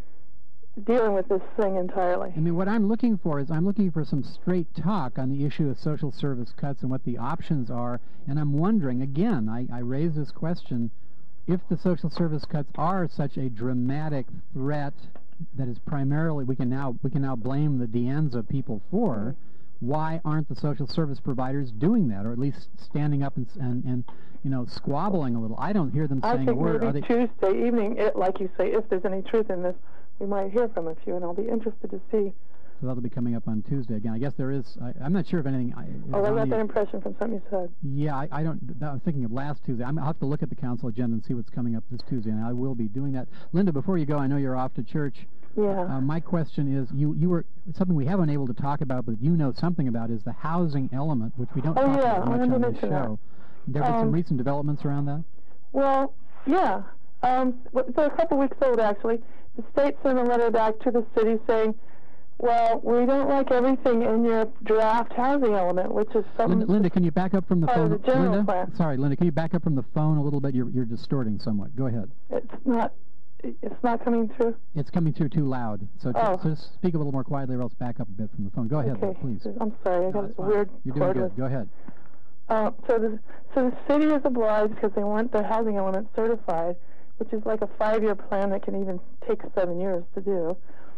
dealing with this thing entirely. I mean, what I'm looking for is I'm looking for some straight talk on the issue of social service cuts and what the options are. And I'm wondering, again, I, I raise this question, if the social service cuts are such a dramatic threat that is primarily, we can now, we can now blame the De Anza people for, why aren't the social service providers doing that, or at least standing up and, and, and you know, squabbling a little? I don't hear them saying a word. I think maybe they... Tuesday evening, it, like you say, if there's any truth in this, we might hear from a few, and I'll be interested to see. So that'll be coming up on Tuesday again. I guess there is, I, I'm not sure if anything... I, oh, I got that impression from something you said. Yeah, I, I don't, I was thinking of last Tuesday. I'm, I'll have to look at the council agenda and see what's coming up this Tuesday, and I will be doing that. Linda, before you go, I know you're off to church. Yeah. Uh, my question is, you, you were, something we haven't been able to talk about, but you know something about, is the housing element, which we don't oh, talk yeah, about much on this show. That. There were um, some recent developments around that? Well, yeah. Um, so a couple weeks old, actually. The state sent a letter back to the city saying, well, we don't like everything in your draft housing element, which is something... Linda, Linda can you back up from the phone? The Linda? Plan. Sorry, Linda, can you back up from the phone a little bit? You're, you're distorting somewhat. Go ahead. It's not... It's not coming through? It's coming through too loud. So, oh. so just speak a little more quietly or else back up a bit from the phone. Go ahead, okay. please. I'm sorry. I no, got a weird... You're doing good. Go ahead. Uh, so, the, so the city is obliged, because they want the housing element certified, which is like a five-year plan that can even take seven years to do.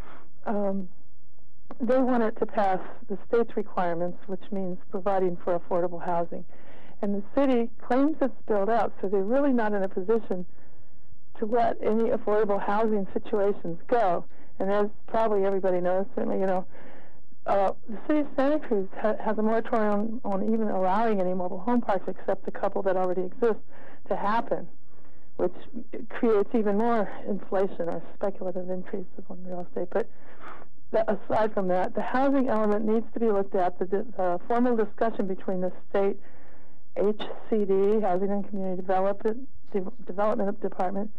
Um, they want it to pass the state's requirements, which means providing for affordable housing. And the city claims it's built out, so they're really not in a position to let any affordable housing situations go. And as probably everybody knows, certainly, you know, uh, the city of Santa Cruz ha has a moratorium on even allowing any mobile home parks except the couple that already exist to happen, which creates even more inflation or speculative increases on real estate. But that, aside from that, the housing element needs to be looked at. The, the formal discussion between the state H C D, Housing and Community Development, De Development Department,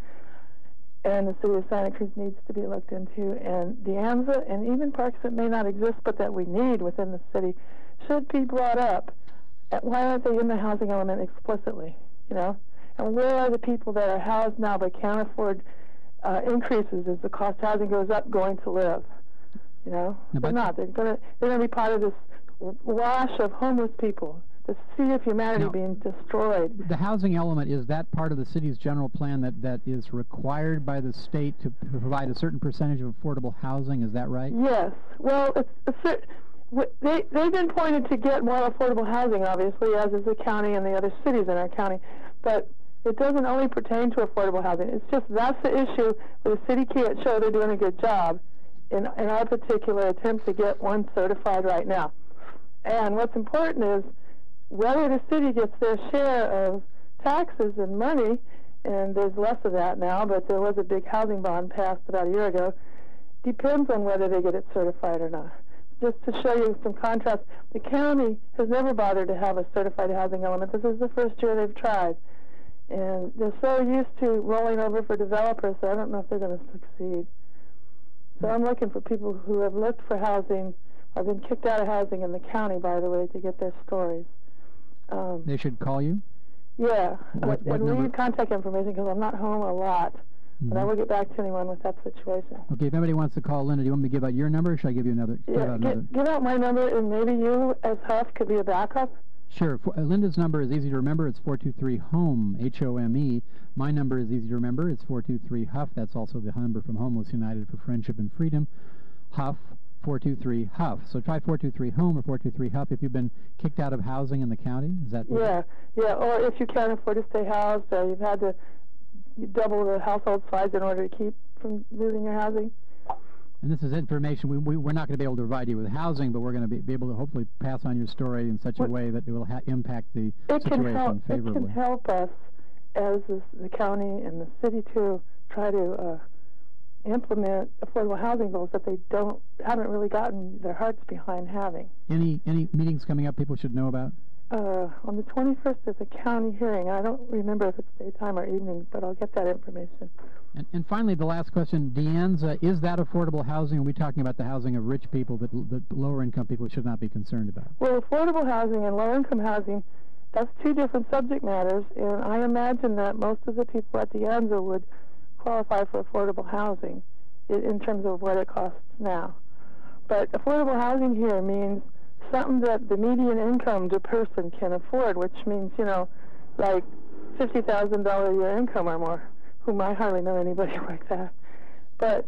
and the city of Santa Cruz needs to be looked into. And De Anza and even parks that may not exist but that we need within the city should be brought up. Why aren't they in the housing element explicitly? You know, and where are the people that are housed now but can't afford uh, increases as the cost of housing goes up going to live? You know, no, they're not. They're gonna they're gonna be part of this wash of homeless people. the sea of humanity now, being destroyed. The housing element, is that part of the city's general plan that, that is required by the state to provide a certain percentage of affordable housing? Is that right? Yes. Well, it's, it's they, they've been pointed to get more affordable housing, obviously, as is the county and the other cities in our county. But it doesn't only pertain to affordable housing. It's just that's the issue where the city can't show they're doing a good job in, in our particular attempt to get one certified right now. And what's important is whether the city gets their share of taxes and money, and there's less of that now, but there was a big housing bond passed about a year ago, depends on whether they get it certified or not. Just to show you some contrast, the county has never bothered to have a certified housing element. This is the first year they've tried. And they're so used to rolling over for developers that I don't know if they're going to succeed. So I'm looking for people who have looked for housing, or been kicked out of housing in the county, by the way, to get their stories. Um, they should call you? Yeah. What, uh, what and number? we need contact information because I'm not home a lot. Mm-hmm. But I will get back to anyone with that situation. Okay, if anybody wants to call Linda, do you want me to give out your number, or should I give you another? Yeah, give out get, another? give out my number, and maybe you, as Huff, could be a backup. Sure. For, uh, Linda's number is easy to remember. It's four two three HOME, H O M E. My number is easy to remember. It's four two three HUFF. That's also the number from Homeless United for Friendship and Freedom. HUFF, four two three HUFF. So try four two three HOME or four two three HUFF if you've been kicked out of housing in the county. Is that? Yeah, yeah. Or if you can't afford to stay housed, or you've had to double the household size in order to keep from losing your housing. And this is information, we, we, we're not going to be able to provide you with housing, but we're going to be, be able to hopefully pass on your story in such a way that it will ha impact the it situation can help, favorably. It can help us, as is the county and the city too, try to uh, implement affordable housing goals that they don't haven't really gotten their hearts behind having. Any, any meetings coming up people should know about? Uh, on the twenty-first, there's a county hearing. I don't remember if it's daytime or evening, but I'll get that information. And, and finally, the last question, De Anza, is that affordable housing? Are we talking about the housing of rich people that, that lower-income people should not be concerned about? Well, affordable housing and low-income housing, that's two different subject matters, and I imagine that most of the people at De Anza would qualify for affordable housing in, in terms of what it costs now. But affordable housing here means something that the median income to person can afford, which means, you know, like fifty thousand dollars a year income or more, whom I hardly know anybody like that. But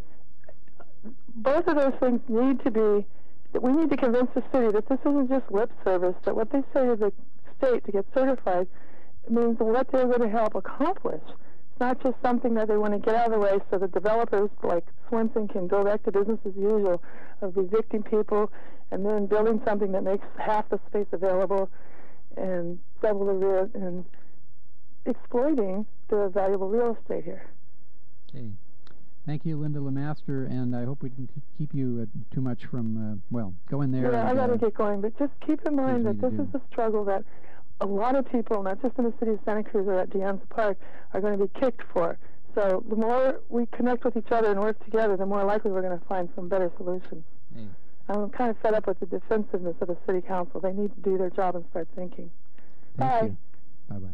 both of those things need to be, that we need to convince the city that this isn't just lip service, that what they say to the state to get certified means what they're going to help accomplish. It's not just something that they want to get out of the way so that developers like Swenson can go back to business as usual of evicting people and then building something that makes half the space available and double the rent and exploiting the valuable real estate here. Okay. Thank you, Linda Lemaster, and I hope we didn't keep you uh, too much from, uh, well, go in there. Yeah, and, I got to uh, get going, but just keep in mind that this is a struggle that a lot of people, not just in the city of Santa Cruz or at De Anza Park, are going to be kicked for. So the more we connect with each other and work together, the more likely we're going to find some better solutions. Hey. I'm kind of fed up with the defensiveness of the city council. They need to do their job and start thinking. Thank Bye. you. Bye-bye.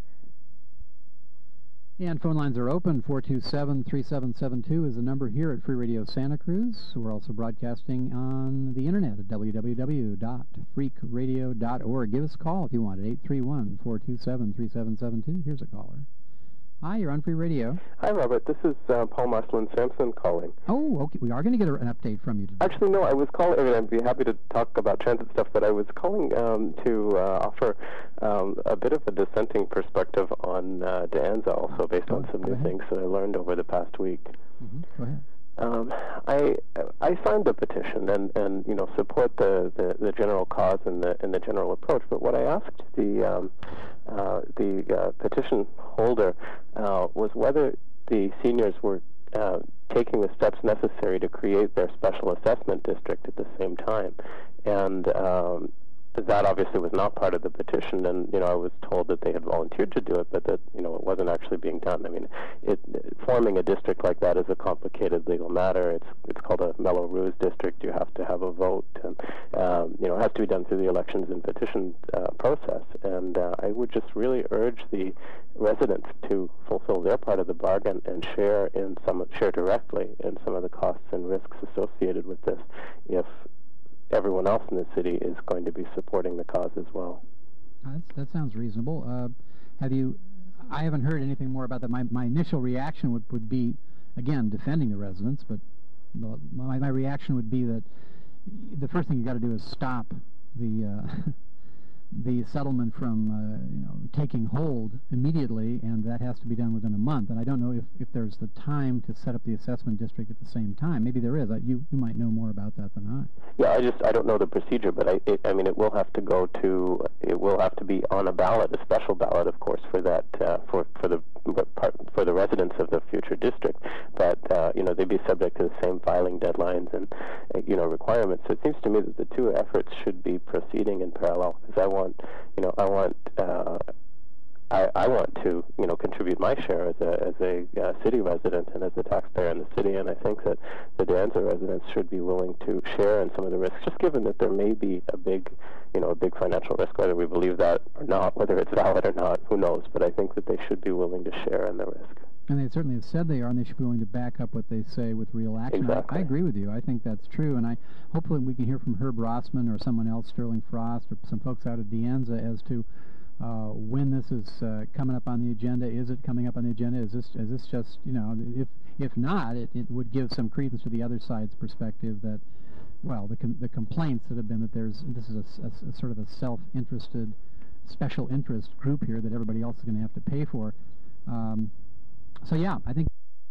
And phone lines are open. four two seven, three seven seven two is the number here at Free Radio Santa Cruz. We're also broadcasting on the internet at w w w dot freak radio dot org. Give us a call if you want at eight three one, four two seven, three seven seven two. Here's a caller. Hi, you're on Free Radio. Hi, Robert. This is uh, Paul Marcelin Sampson calling. Oh, okay. We are going to get a, an update from you today. Actually, no, I was calling, I mean, I'd be happy to talk about transit stuff, but I was calling um, to uh, offer um, a bit of a dissenting perspective on uh, De Anza, also based on some new ahead. things that I learned over the past week. Mm-hmm. Go ahead. Um, I I signed the petition and, and you know support the, the, the general cause and the and the general approach. But what I asked the um, uh, the uh, petition holder uh, was whether the seniors were uh, taking the steps necessary to create their special assessment district at the same time, and um, that obviously was not part of the petition, and you know I was told that they had volunteered to do it, but that you know it wasn't actually being done. I mean, it, forming a district like that is a complicated legal matter. It's it's called a Mello-Roos district. You have to have a vote, and um, you know it has to be done through the elections and petition uh, process. And uh, I would just really urge the residents to fulfill their part of the bargain and share in some share directly in some of the costs and risks associated with this. If everyone else in the city is going to be supporting the cause as well. Uh, that's, that sounds reasonable. Uh, have you? I haven't heard anything more about that. My my initial reaction would would be, again, defending the residents, but my my reaction would be that the first thing you got to do is stop the uh, the settlement from uh, you know taking hold immediately, and that has to be done within a month. And I don't know if, if there's the time to set up the assessment district at the same time. Maybe there is. I, you you might know more about that than I. Yeah, I just I don't know the procedure, but I it, I mean it will have to go to it will have to be on a ballot, a special ballot, of course, for that uh, for for the for the residents of the future district. But uh, you know they'd be subject to the same filing deadlines and uh, you know requirements. So it seems to me that the two efforts should be proceeding in parallel. Because I want you know I want. Uh, I, I want to, you know, contribute my share as a as a uh, city resident and as a taxpayer in the city, and I think that the De Anza residents should be willing to share in some of the risks, just given that there may be a big, you know, a big financial risk, whether we believe that or not, whether it's valid or not, who knows? But I think that they should be willing to share in the risk. And they certainly have said they are, and they should be willing to back up what they say with real action. Exactly. I, I agree with you. I think that's true, and I hopefully we can hear from Herb Rossman or someone else, Sterling Frost, or some folks out of De Anza as to Uh, when this is uh, coming up on the agenda. Is it coming up on the agenda? Is this is this just, you know, if if not, it, it would give some credence to the other side's perspective that, well, the com the complaints that have been that there's this is a, a, a sort of a self-interested, special interest group here that everybody else is going to have to pay for. Um, so yeah, I think.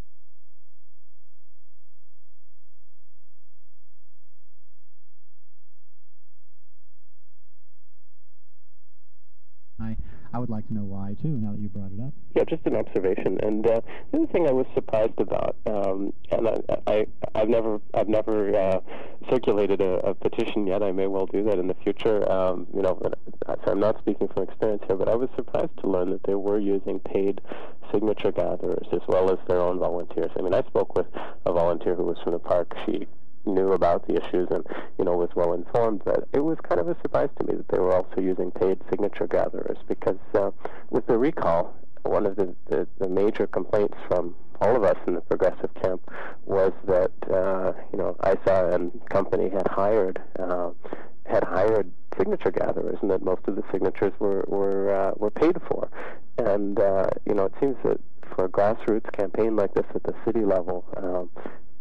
I, I would like to know why, too, now that you brought it up. Yeah, just an observation. And uh, the other thing I was surprised about, um, and I, I, I've never, I've never uh, circulated a, a petition yet. I may well do that in the future. Um, you know, but, so I'm not speaking from experience here, but I was surprised to learn that they were using paid signature gatherers as well as their own volunteers. I mean, I spoke with a volunteer who was from the park. She knew about the issues and, you know, was well informed, but it was kind of a surprise to me that they were also using paid signature gatherers, because uh, with the recall, one of the, the, the major complaints from all of us in the progressive camp was that, uh, you know, I S A and company had hired uh, had hired signature gatherers, and that most of the signatures were were uh, were paid for. And uh, you know, it seems that for a grassroots campaign like this at the city level, um,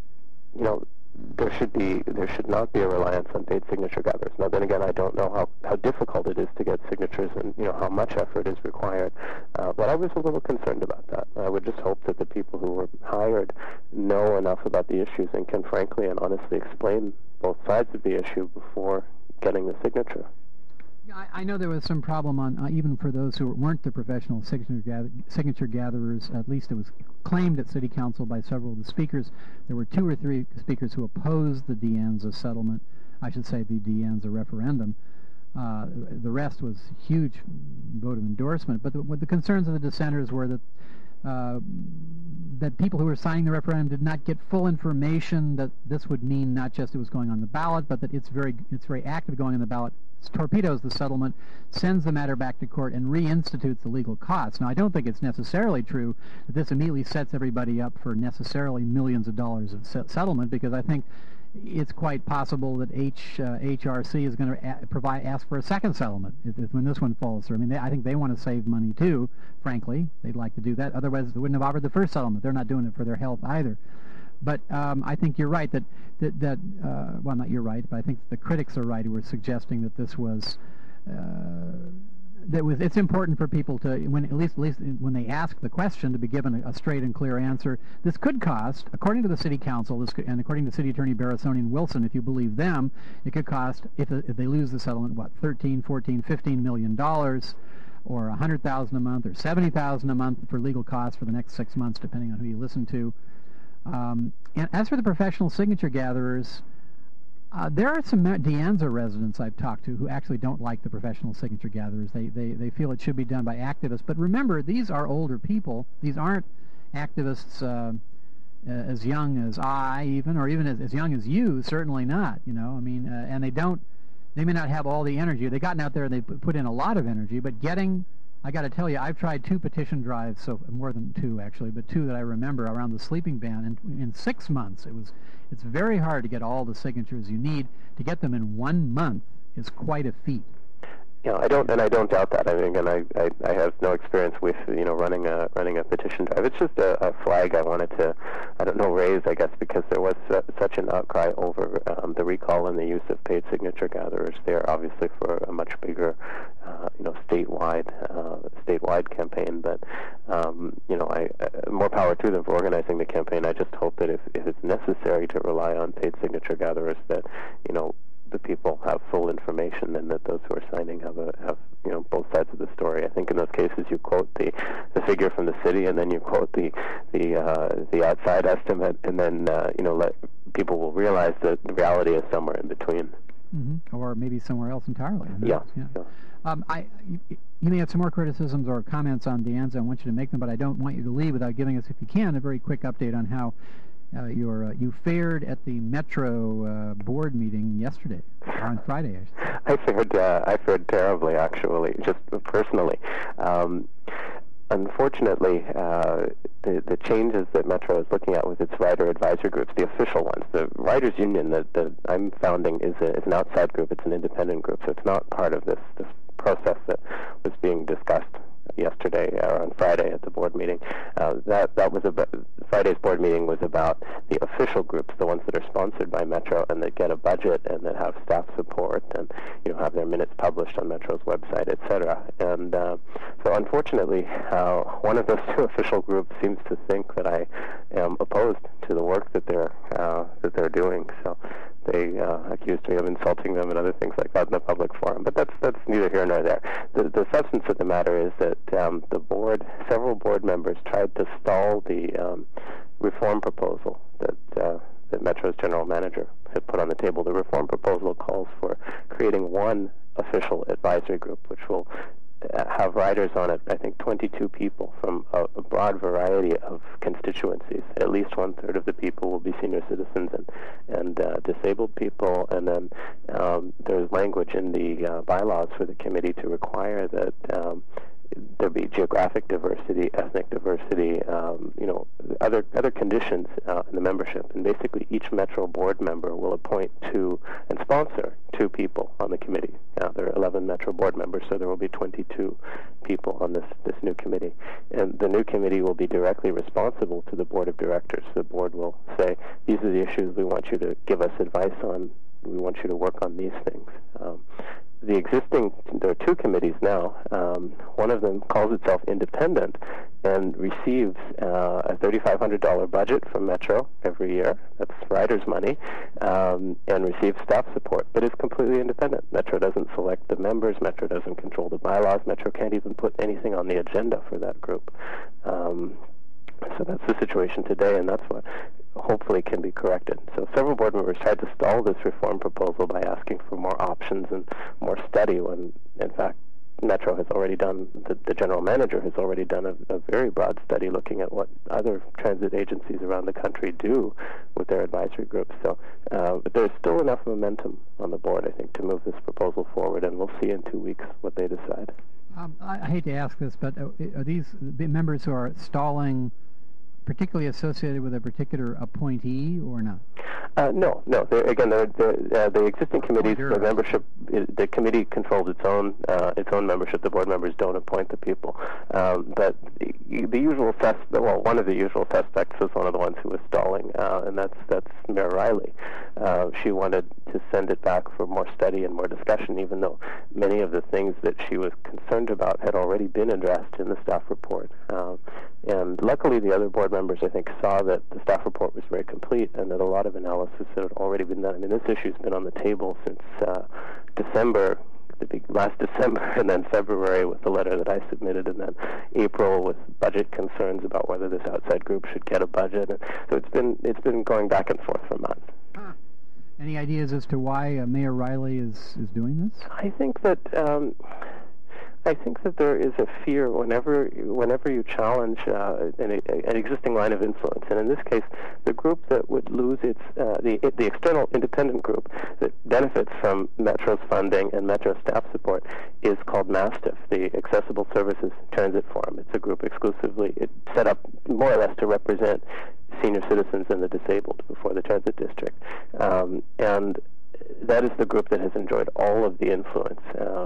you know, there should be there should not be a reliance on paid signature gatherers. Now, then again, I don't know how, how difficult it is to get signatures and, you know, how much effort is required. Uh, but I was a little concerned about that. I would just hope that the people who were hired know enough about the issues and can frankly and honestly explain both sides of the issue before getting the signature. I, I know there was some problem on uh, even for those who weren't the professional signature, gather, signature gatherers. At least it was claimed at City Council by several of the speakers. There were two or three speakers who opposed the De Anza settlement. I should say the De Anza referendum. Uh, the rest was huge vote of endorsement. But the, what the concerns of the dissenters were that uh, that people who were signing the referendum did not get full information that this would mean not just it was going on the ballot, but that it's very it's very active going on the ballot. Torpedoes the settlement, sends the matter back to court, and reinstitutes the legal costs. Now, I don't think it's necessarily true that this immediately sets everybody up for necessarily millions of dollars of se settlement, because I think it's quite possible that H, uh, H R C is going to provide ask for a second settlement if, if, when this one falls through. I mean, they, I think they want to save money too, frankly. They'd like to do that. Otherwise, they wouldn't have offered the first settlement. They're not doing it for their health either. But um, I think you're right that, that, that uh, well, not you're right, but I think the critics are right who were suggesting that this was, uh, that was, it's important for people to, when at least, at least when they ask the question, to be given a, a straight and clear answer. This could cost, according to the City Council, this could, and according to City Attorney Barasoni and Wilson, if you believe them, it could cost, if, if they lose the settlement, what, thirteen, fourteen, fifteen million dollars, or a hundred thousand a month, or seventy thousand a month for legal costs for the next six months, depending on who you listen to. Um, and as for the professional signature gatherers, uh, there are some De Anza residents I've talked to who actually don't like the professional signature gatherers. They, they, they feel it should be done by activists. But remember, these are older people. These aren't activists uh, as young as I even, or even as, as young as you, certainly not. You know, I mean, uh, and they don't, they may not have all the energy. They've gotten out there and they put in a lot of energy, but getting... I got to tell you, I've tried two petition drives, so more than two actually, but two that I remember around the sleeping ban. And in six months, it was, it's very hard to get all the signatures you need. To get them in one month is quite a feat. You know, I don't, and I don't doubt that. I mean, again, I, I, I have no experience with, you know, running a running a petition drive. It's just a, a flag I wanted to, I don't know, raise, I guess, because there was su- such an outcry over um, the recall and the use of paid signature gatherers there, obviously for a much bigger, uh, you know, statewide uh, statewide campaign. But um, you know, I uh, more power to them for organizing the campaign. I just hope that if, if it's necessary to rely on paid signature gatherers, that, you know, the people have full information, and that those who are signing have a, have you know, both sides of the story. I think in those cases you quote the, the figure from the city, and then you quote the the uh, the outside estimate, and then uh, you know, let people will realize that the reality is somewhere in between. Mm-hmm. Or maybe somewhere else entirely. Yeah. yeah. yeah. Um, I, you, you may have some more criticisms or comments on De Anza. I want you to make them, but I don't want you to leave without giving us, if you can, a very quick update on how Uh, your, uh, you fared at the Metro uh, board meeting yesterday, or on Friday, I should say. I fared, uh, I fared terribly, actually, just personally. Um, unfortunately, uh, the, the changes that Metro is looking at with its rider advisory groups, the official ones, the Riders Union that, that I'm founding is, a, is an outside group. It's an independent group, so it's not part of this, this process that was being discussed yesterday or on Friday at the board meeting. Uh, that that was about, Friday's board meeting was about the official groups, the ones that are sponsored by Metro and that get a budget and that have staff support and, you know, have their minutes published on Metro's website, et cetera. And uh, so, unfortunately, uh, one of those two official groups seems to think that I am opposed to the work that they're uh, that they're doing. So they uh, accused me of insulting them and other things like that in the public forum. But that's that's neither here nor there. The, the substance of the matter is that um, the board, several board members tried to stall the um, reform proposal that uh, that Metro's general manager had put on the table. The reform proposal calls for creating one official advisory group, which will have riders on it, I think twenty-two people from a, a broad variety of constituencies. At least one-third of the people will be senior citizens and, and uh, disabled people, and then um, there's language in the uh, bylaws for the committee to require that um, there be geographic diversity, ethnic diversity, um, you know, other other conditions uh, in the membership. And basically, each Metro board member will appoint two and sponsor two people on the committee. Now, there are eleven Metro board members, so there will be twenty-two people on this, this new committee. And the new committee will be directly responsible to the board of directors. The board will say, these are the issues we want you to give us advice on. We want you to work on these things. Um, the existing, there are two committees now. Um, one of them calls itself Independent and receives uh, a three thousand five hundred dollars budget from Metro every year. That's riders' money, um, and receives staff support, but is completely independent. Metro doesn't select the members. Metro doesn't control the bylaws. Metro can't even put anything on the agenda for that group. Um, So that's the situation today, and that's what hopefully can be corrected. So several board members tried to stall this reform proposal by asking for more options and more study when, in fact, Metro has already done, the, the general manager has already done a, a very broad study looking at what other transit agencies around the country do with their advisory groups. So uh, but there's still enough momentum on the board, I think, to move this proposal forward, and we'll see in two weeks what they decide. Um, I, I hate to ask this, but are these the members who are stalling particularly associated with a particular appointee or not? Uh, no, no. They're, again, they're, they're, uh, the existing committees, the membership, the committee controls its own uh, its own membership. The board members don't appoint the people. Um, but the, the usual sus well, one of the usual suspects was one of the ones who was stalling, uh, and that's that's Mayor Riley. Uh, she wanted to send it back for more study and more discussion, even though many of the things that she was concerned about had already been addressed in the staff report. Um, and luckily, the other board members, I think, saw that the staff report was very complete and that a lot of analysis had already been done. I mean, this issue's been on the table since uh, December, the big, last December, and then February with the letter that I submitted, and then April with budget concerns about whether this outside group should get a budget. And so it's been it's been going back and forth for months. Huh. Any ideas as to why uh, Mayor Riley is is doing this? I think that. Um, I think that there is a fear whenever whenever you challenge uh, an, an existing line of influence, and in this case, the group that would lose its uh, the the external independent group that benefits from Metro's funding and Metro staff support is called MASTIF, the Accessible Services Transit Forum. It's a group exclusively it's set up more or less to represent senior citizens and the disabled before the transit district, um, and that is the group that has enjoyed all of the influence. Uh,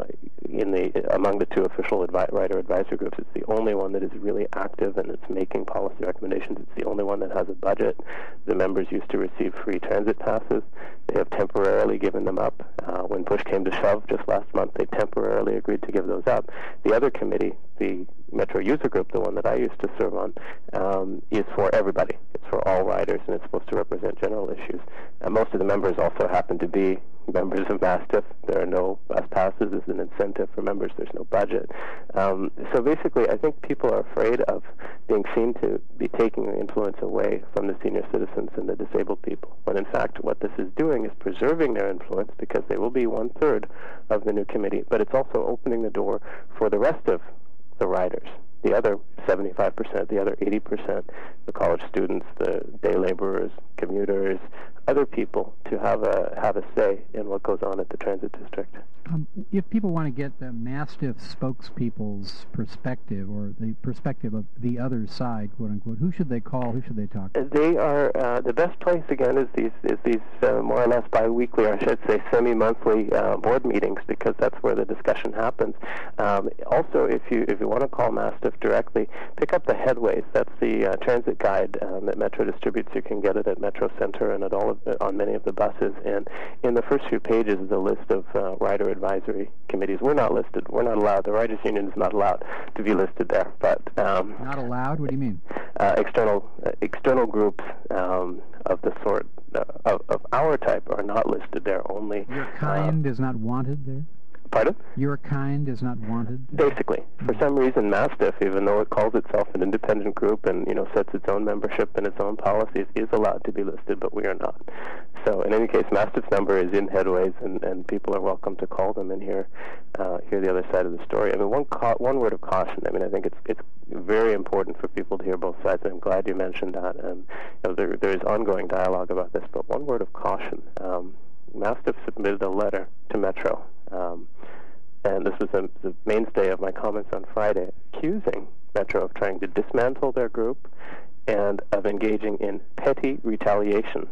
in the among the two official advi- writer advisory groups, it's the only one that is really active and it's making policy recommendations. It's the only one that has a budget. The members used to receive free transit passes. They have temporarily given them up. Uh, when push came to shove just last month, they temporarily agreed to give those up. The other committee, the Metro User Group, the one that I used to serve on, um, is for everybody. It's for all riders, and it's supposed to represent general issues. Uh, most of the members also happen to be members of MASTF. There are no bus passes as an incentive for members. There's no budget. Um, so basically, I think people are afraid of being seen to be taking the influence away from the senior citizens and the disabled people, when in fact what this is doing is preserving their influence, because they will be one-third of the new committee, but it's also opening the door for the rest of the riders, the other seventy-five percent, the other eighty percent, the college students, the day laborers, commuters, other people, to have a have a say in what goes on at the transit district. Um, if people want to get the MASTF spokespeople's perspective, or the perspective of the other side, quote unquote, who should they call? Who should they talk to? They are uh, the best place again is these is these uh, more or less biweekly, or I should say semi-monthly uh, board meetings, because that's where the discussion happens. Um, also, if you if you want to call MASTF directly, pick up the Headways. That's the uh, transit guide um, that Metro distributes. You can get it at Metro Center and at all of, on many of the buses. And in the first few pages is a list of uh, rider advisory committees. We're not listed. We're not allowed. The Riders Union is not allowed to be listed there. But um, not allowed? What do you mean? Uh, external uh, external groups um, of the sort uh, of, of our type are not listed there. Only your kind uh, is not wanted there. Pardon? Your kind is not wanted? Basically. For some reason, MASTF, even though it calls itself an independent group and, you know, sets its own membership and its own policies, is allowed to be listed, but we are not. So, in any case, MASTF's number is in Headways, and, and people are welcome to call them and hear, uh, hear the other side of the story. I mean, one ca- one word of caution. I mean, I think it's it's very important for people to hear both sides, and I'm glad you mentioned that. And you know, there there is ongoing dialogue about this, but one word of caution. Um, MASTF submitted a letter to Metro, um, and this was a, the mainstay of my comments on Friday, accusing Metro of trying to dismantle their group and of engaging in petty retaliation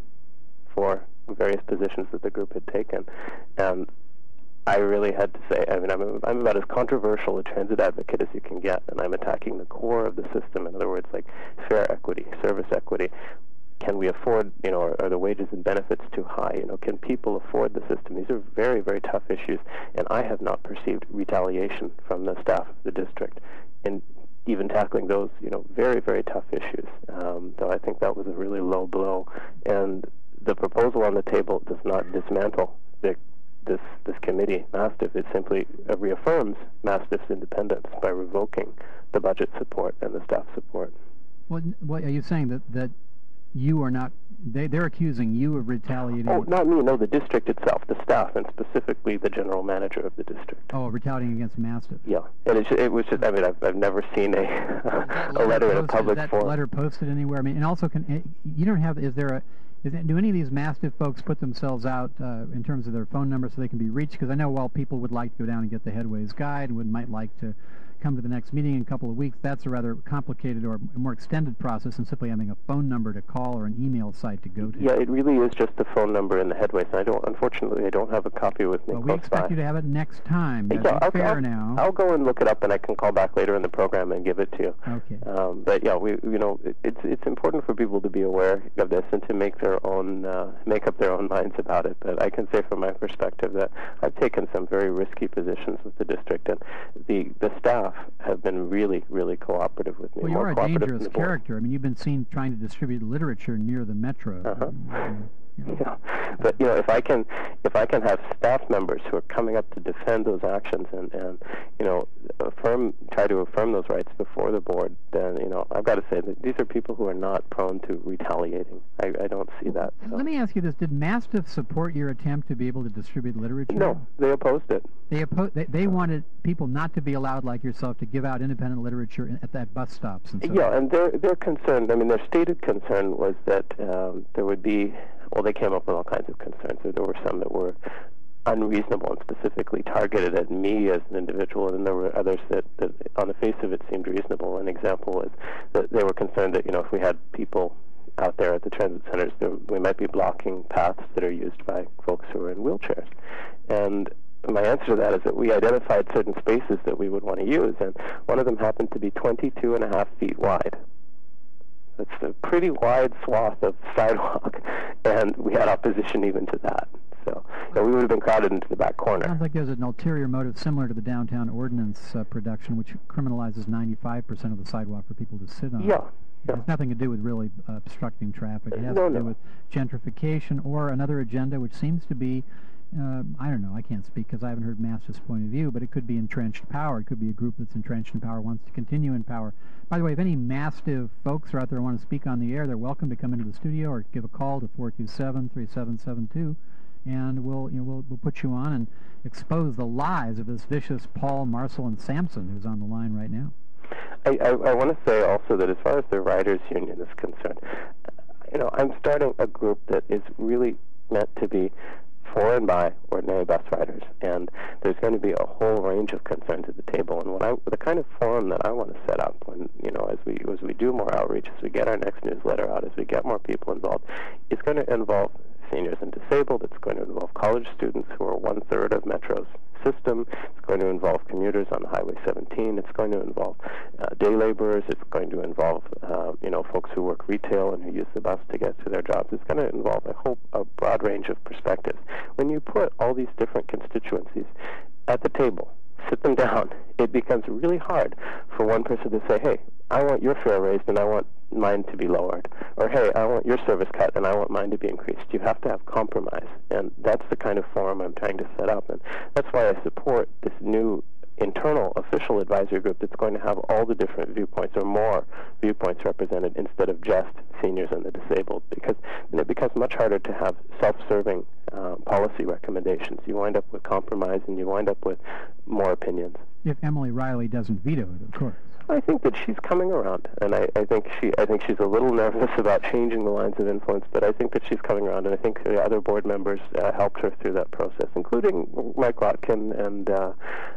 for various positions that the group had taken. And I really had to say, I mean, I'm, I'm about as controversial a transit advocate as you can get, and I'm attacking the core of the system. In other words, like fare equity, service equity. Can we afford, you know, are, are the wages and benefits too high? You know, can people afford the system? These are very, very tough issues, and I have not perceived retaliation from the staff of the district in even tackling those, you know, very, very tough issues. Um, so I think that was a really low blow, and the proposal on the table does not dismantle the, this this committee, MASTF. It simply uh, reaffirms MASTF's independence by revoking the budget support and the staff support. What, what are you saying, that that you are not, they, they're accusing you of retaliating? Oh, not me, no, the district itself, the staff, and specifically the general manager of the district. Oh, retaliating against MASTF. Yeah, and it, it was just, I mean, I've, I've never seen a, a letter posted, in a public is that forum. letter posted anywhere? I mean, and also, can you don't have, is there a, is it, do any of these MASTF folks put themselves out uh, in terms of their phone number so they can be reached? Because I know while people would like to go down and get the Headways guide and would might like to come to the next meeting in a couple of weeks, that's a rather complicated or more extended process than simply having a phone number to call or an email site to go to. Yeah, it really is just the phone number in the Headways. I don't, unfortunately, I don't have a copy with me. Well, we expect by. you to have it next time. Yeah, I'll, fair I'll, now. I'll go and look it up, and I can call back later in the program and give it to you. Okay. Um, but yeah, we, you know, it, it's it's important for people to be aware of this and to make their own, uh, make up their own minds about it. But I can say from my perspective that I've taken some very risky positions with the district, and the the staff have been really, really cooperative with me. Well, you're a dangerous character. I mean, you've been seen trying to distribute literature near the Metro. Uh-huh. Um, you know. Yeah, but you know, if I can, if I can have staff members who are coming up to defend those actions and, and you know, affirm, try to affirm those rights before the board, then you know, I've got to say that these are people who are not prone to retaliating. I, I don't see that. So. Let me ask you this: did MASTF support your attempt to be able to distribute literature? No, they opposed it. They opposed. They, they wanted people not to be allowed, like yourself, to give out independent literature at that bus stops and so Yeah, on. and their their concern, I mean, their stated concern was that um, there would be. Well, they came up with all kinds of concerns. So there were some that were unreasonable and specifically targeted at me as an individual, and there were others that, that on the face of it seemed reasonable. An example is that they were concerned that, you know, if we had people out there at the transit centers, there, we might be blocking paths that are used by folks who are in wheelchairs. And my answer to that is that we identified certain spaces that we would want to use, and one of them happened to be twenty-two and a half feet wide. That's a pretty wide swath of sidewalk, and we had opposition even to that. So you know, we would have been crowded into the back corner. Sounds like there's an ulterior motive similar to the downtown ordinance uh, production, which criminalizes ninety-five percent of the sidewalk for people to sit on. Yeah. It has nothing to do with really uh, obstructing traffic. It has no, to do no. with gentrification or another agenda, which seems to be, uh, I don't know, I can't speak because I haven't heard Mastiff's point of view, but it could be entrenched power. It could be a group that's entrenched in power, wants to continue in power. By the way, if any Mastiff folks are out there who want to speak on the air, they're welcome to come into the studio or give a call to four two seven, three seven seven two, and we'll, you know, we'll, we'll put you on and expose the lies of this vicious Paul, Marcel, and Samson who's on the line right now. I, I, I want to say also that as far as the Writers Union is concerned, you know, I'm starting a group that is really meant to be for and by ordinary bus riders, and there's going to be a whole range of concerns at the table. And what I, the kind of forum that I want to set up, when you know, as we as we do more outreach, as we get our next newsletter out, as we get more people involved, is going to involve seniors and disabled. It's going to involve college students who are one third of Metro's system. It's going to involve commuters on Highway seventeen. It's going to involve uh, day laborers. It's going to involve uh, you know folks who work retail and who use the bus to get to their jobs. It's going to involve a whole a broad range of perspectives. When you put all these different constituencies at the table, sit them down, it becomes really hard for one person to say, hey, I want your fare raised and I want mine to be lowered. Or, hey, I want your service cut and I want mine to be increased. You have to have compromise. And that's the kind of forum I'm trying to set up. And that's why I support this new internal official advisory group that's going to have all the different viewpoints or more viewpoints represented instead of just seniors and the disabled, because then it becomes much harder to have self-serving uh, policy recommendations. You wind up with compromise and you wind up with more opinions. If Emily Riley doesn't veto it, of course. I think that she's coming around, and I, I think she I think she's a little nervous about changing the lines of influence, but I think that she's coming around, and I think the other board members uh, helped her through that process, including Mike Rotkin and uh,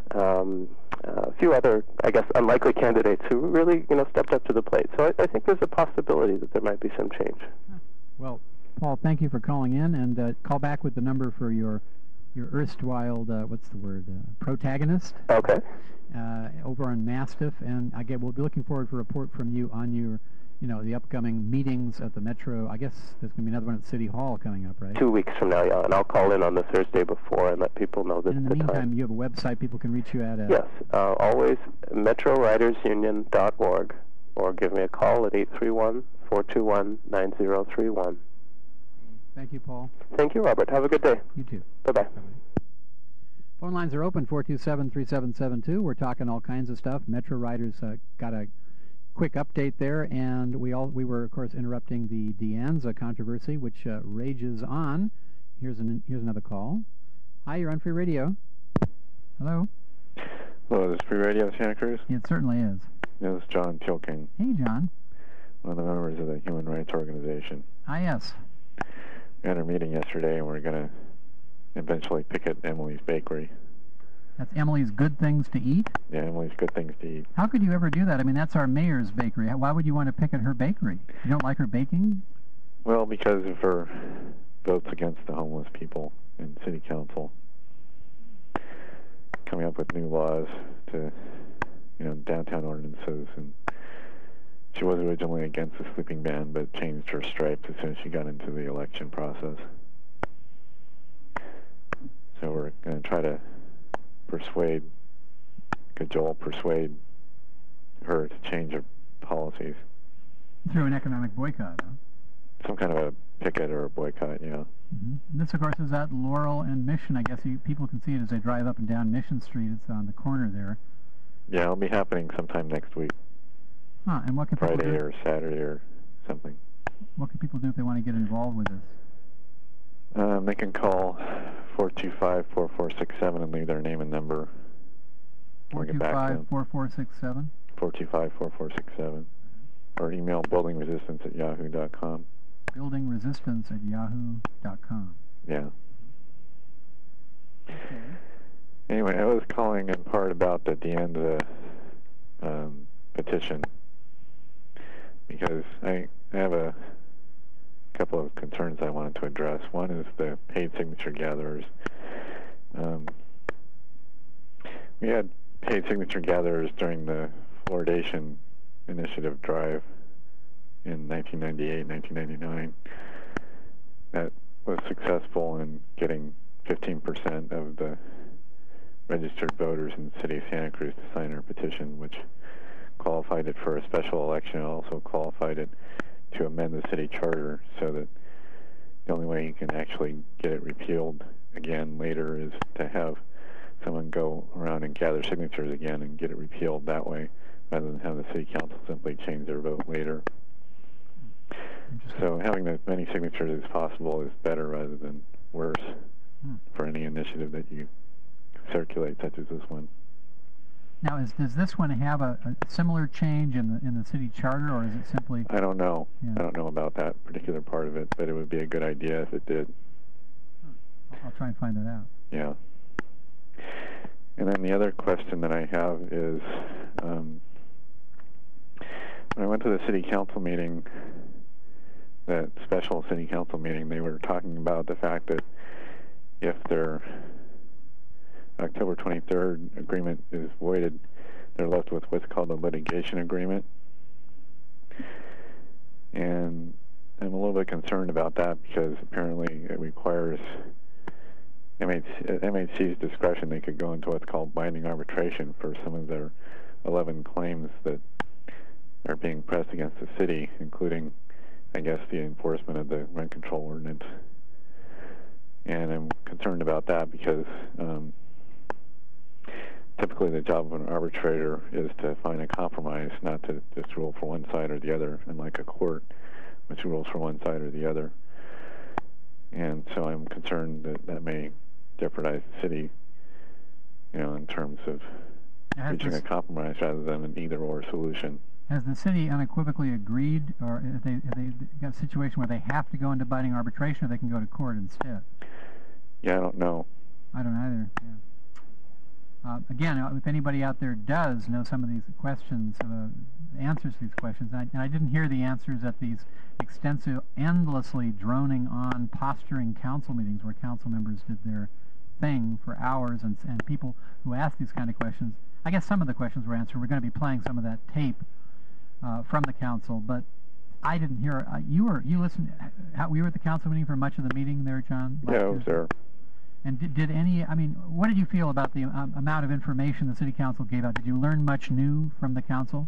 um, uh, a few other, I guess, unlikely candidates who really, you know, stepped up to the plate. So I, I think there's a possibility that there might be some change. Well, Paul, thank you for calling in, and uh, call back with the number for your your erstwhile, uh, what's the word, uh, protagonist. Okay. Uh, over on Mastiff, and I get we'll be looking forward for a report from you on your, you know, the upcoming meetings at the Metro. I guess there's going to be another one at City Hall coming up, right? Two weeks from now, yeah, and I'll call in on the Thursday before and let people know that. And in the, the meantime, time. You have a website people can reach you at. Uh, yes, uh, always metro riders union dot org, or give me a call at eight three one, four two one, nine zero three one. Thank you, Paul. Thank you, Robert. Have a good day. You too. Bye-bye. Phone lines are open, four two seven, three seven seven two. We're talking all kinds of stuff. Metro Riders uh, got a quick update there, and we all we were, of course, interrupting the De Anza controversy, which uh, rages on. Here's an here's another call. Hi, you're on Free Radio. Hello. Hello, is this Free Radio Santa Cruz? It certainly is. This is John Pilking. Hey, John. One of the members of the Human Rights Organization. Ah, yes. We had our meeting yesterday, and we're going to eventually picket Emily's Bakery. That's Emily's Good Things to Eat? Yeah, Emily's Good Things to Eat. How could you ever do that? I mean, that's our mayor's bakery. Why would you want to picket her bakery? You don't like her baking? Well, because of her votes against the homeless people in City Council. Coming up with new laws to, you know, downtown ordinances. And she was originally against the sleeping ban, but changed her stripes as soon as she got into the election process. So we're going to try to persuade, cajole, persuade her to change her policies. Through an economic boycott, huh? Some kind of a picket or a boycott, yeah. Mm-hmm. This, of course, is at Laurel and Mission. I guess you, people can see it as they drive up and down Mission Street. It's on the corner there. Yeah, it'll be happening sometime next week. Huh, and what can Friday people do? or Saturday or something. What can people do if they want to get involved with this? Um, they can call four two five, four four six seven and leave their name and number. four two five, four four six seven? four two five, four four six seven. Or email building resistance at yahoo dot com. building resistance at yahoo dot com. Yeah. Okay. Anyway, I was calling in part about the De Anza um, petition because I have a couple of concerns I wanted to address. One is the paid signature gatherers. Um, we had paid signature gatherers during the fluoridation initiative drive in nineteen ninety-eight, nineteen ninety-nine. That was successful in getting fifteen percent of the registered voters in the city of Santa Cruz to sign our petition, which qualified it for a special election and also qualified it to amend the city charter so that the only way you can actually get it repealed again later is to have someone go around and gather signatures again and get it repealed that way, rather than have the city council simply change their vote later. So having as many signatures as possible is better rather than worse hmm. for any initiative that you circulate, such as this one. Now, is, does this one have a, a similar change in the in the city charter, or is it simply? I don't know. Yeah. I don't know about that particular part of it, but it would be a good idea if it did. Huh. I'll try and find that out. Yeah. And then the other question that I have is, um, when I went to the city council meeting, that special city council meeting, they were talking about the fact that if their October twenty-third agreement is voided, they're left with what's called a litigation agreement. And I'm a little bit concerned about that because apparently it requires M H C's discretion. They could go into what's called binding arbitration for some of their eleven claims that are being pressed against the city, including, I guess, the enforcement of the rent control ordinance. And I'm concerned about that because um, typically the job of an arbitrator is to find a compromise, not to just rule for one side or the other, unlike a court, which rules for one side or the other. And so I'm concerned that that may jeopardize the city, you know, in terms of reaching a compromise rather than an either-or solution. Has the city unequivocally agreed, or have they, have they got a situation where they have to go into binding arbitration, or they can go to court instead? Yeah, I don't know. I don't either. Yeah. Uh, again, if anybody out there does know some of these questions, uh, answers to these questions, and I, and I didn't hear the answers at these extensive, endlessly droning on, posturing council meetings where council members did their thing for hours, and, and people who asked these kind of questions, I guess some of the questions were answered. We're going to be playing some of that tape uh, from the council, but I didn't hear. Uh, you were you listened. How, we were at the council meeting for much of the meeting there, John? Yeah, I was there. And did, did any, I mean, what did you feel about the um, amount of information the city council gave out? Did you learn much new from the council?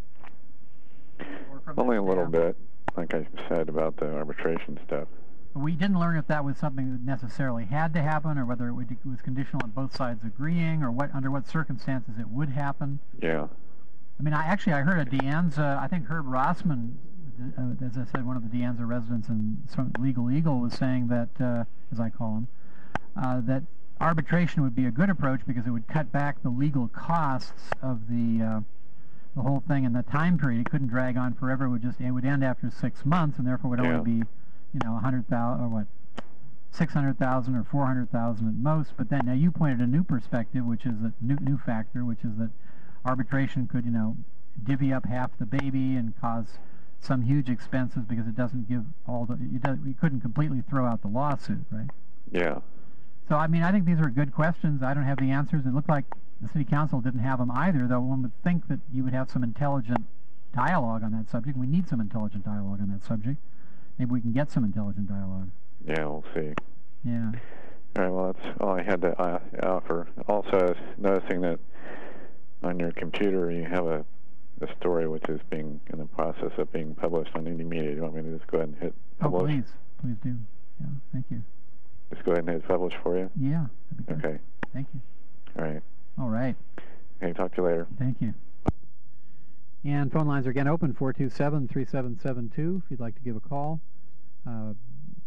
Or from Only a staff? little bit, like I said, about the arbitration stuff. We didn't learn if that was something that necessarily had to happen, or whether it, would, it was conditional on both sides agreeing, or what under what circumstances it would happen. Yeah. I mean, I actually I heard a De Anza, I think Herb Rossman, uh, as I said, one of the De Anza residents in Legal Eagle, was saying that, uh, as I call him, Uh, that arbitration would be a good approach because it would cut back the legal costs of the uh, the whole thing and the time period. It couldn't drag on forever. It would just it would end after six months, and therefore would yeah. only be, you know, a hundred thousand or what, six hundred thousand or four hundred thousand at most. But then now you pointed a new perspective, which is a new new factor, which is that arbitration could, you know, divvy up half the baby and cause some huge expenses because it doesn't give all the you, do, you couldn't completely throw out the lawsuit, right? Yeah. So, I mean, I think these are good questions. I don't have the answers. It looked like the city council didn't have them either, though one would think that you would have some intelligent dialogue on that subject. We need some intelligent dialogue on that subject. Maybe we can get some intelligent dialogue. Yeah, we'll see. Yeah. All right, well, that's all I had to uh, offer. Also, noticing that on your computer you have a, a story which is being in the process of being published on Indie Media. Do you want me to just go ahead and hit publish? Oh, please. Please do. Yeah, thank you. Just go ahead and hit publish for you? Yeah, that'd be good. Okay. Thank you. All right. All right. Okay, talk to you later. Thank you. And phone lines are again open, four two seven, three seven seven two, if you'd like to give a call. Uh,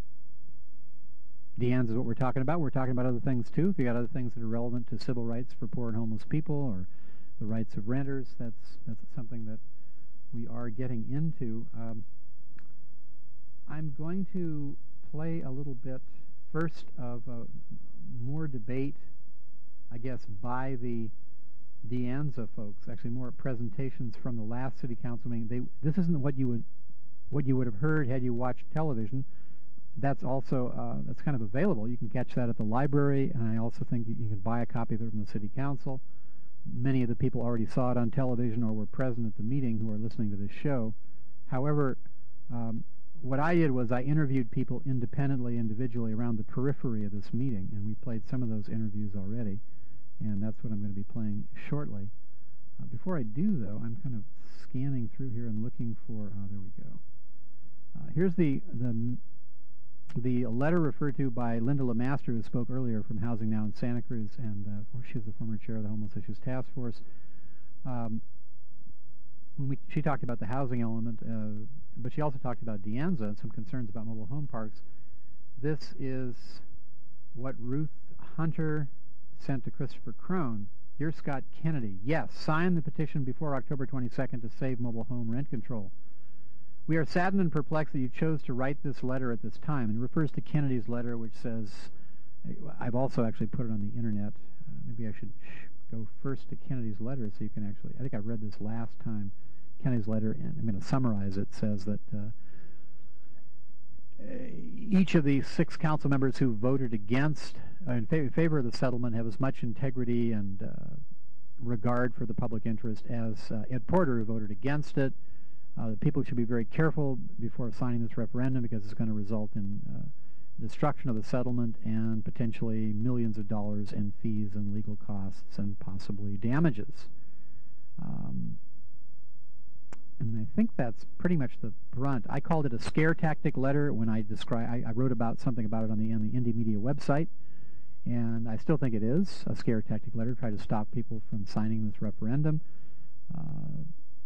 De Anza is what we're talking about. We're talking about other things, too. If you got other things that are relevant to civil rights for poor and homeless people or the rights of renters, that's, that's something that we are getting into. Um, I'm going to play a little bit first of uh, more debate, I guess, by the De Anza folks. Actually, more presentations from the last city council meeting. They, this isn't what you would what you would have heard had you watched television. That's also uh, that's kind of available. You can catch that at the library, and I also think you, you can buy a copy of it from the city council. many of the people already saw it on television or were present at the meeting who are listening to this show. However, um, what I did was I interviewed people independently, individually around the periphery of this meeting, and we played some of those interviews already, and that's what I'm going to be playing shortly. Uh, before I do, though, I'm kind of scanning through here and looking for, uh, there we go. Uh, here's the, the, the letter referred to by Linda LeMaster, who spoke earlier from Housing Now in Santa Cruz, and uh, she's the former chair of the Homeless Issues Task Force. Um, when we, she talked about the housing element, uh, but she also talked about De Anza and some concerns about mobile home parks. This is what Ruth Hunter sent to Christopher Crone. Dear Scott Kennedy, yes, sign the petition before October twenty-second to save mobile home rent control. We are saddened and perplexed that you chose to write this letter at this time, and refers to Kennedy's letter, which says, I've also actually put it on the internet. Uh, maybe I should go first to Kennedy's letter so you can actually, I think I read this last time. Kennedy's letter, and I'm going to summarize it, says that uh, each of the six council members who voted against, uh, in fa favor of the settlement have as much integrity and uh, regard for the public interest as uh, Ed Porter, who voted against it. Uh, the people should be very careful before signing this referendum because it's going to result in uh, destruction of the settlement and potentially millions of dollars in fees and legal costs and possibly damages. Um, And I think that's pretty much the brunt. I called it a scare tactic letter when I describe. I, I wrote about something about it on the on the Indie Media website, and I still think it is a scare tactic letter to try to stop people from signing this referendum. Uh,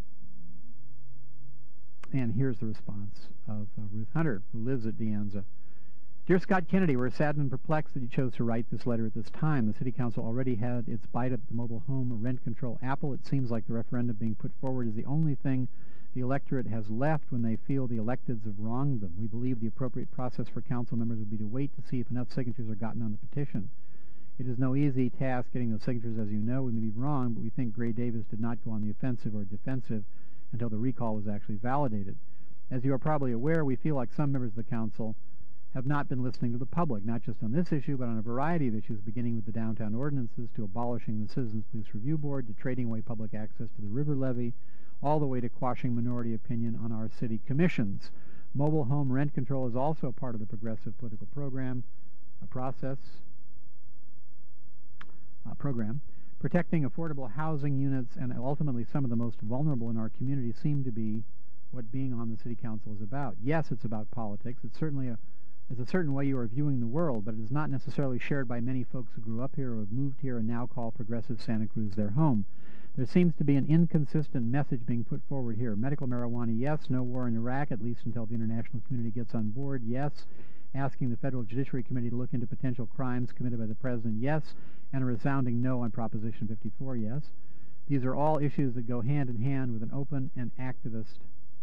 and here's the response of uh, Ruth Hunter, who lives at De Anza. Dear Scott Kennedy, we're saddened and perplexed that you chose to write this letter at this time. The City Council already had its bite at the mobile home rent control apple. It seems like the referendum being put forward is the only thing the electorate has left when they feel the electeds have wronged them. We believe the appropriate process for council members would be to wait to see if enough signatures are gotten on the petition. It is no easy task getting those signatures, as you know. We may be wrong, but we think Gray Davis did not go on the offensive or defensive until the recall was actually validated. As you are probably aware, we feel like some members of the council have not been listening to the public, not just on this issue, but on a variety of issues, beginning with the downtown ordinances, to abolishing the Citizens Police Review Board, to trading away public access to the river levee, all the way to quashing minority opinion on our city commissions. Mobile home rent control is also a part of the progressive political program, a process, uh, program. Protecting affordable housing units and ultimately some of the most vulnerable in our community seem to be what being on the City Council is about. Yes, it's about politics. It's certainly a It's a certain way you are viewing the world, but it is not necessarily shared by many folks who grew up here or have moved here and now call progressive Santa Cruz their home. There seems to be an inconsistent message being put forward here. Medical marijuana, yes. No war in Iraq, at least until the international community gets on board, yes. Asking the Federal Judiciary Committee to look into potential crimes committed by the President, yes. And a resounding no on Proposition fifty-four, yes. These are all issues that go hand in hand with an open and activist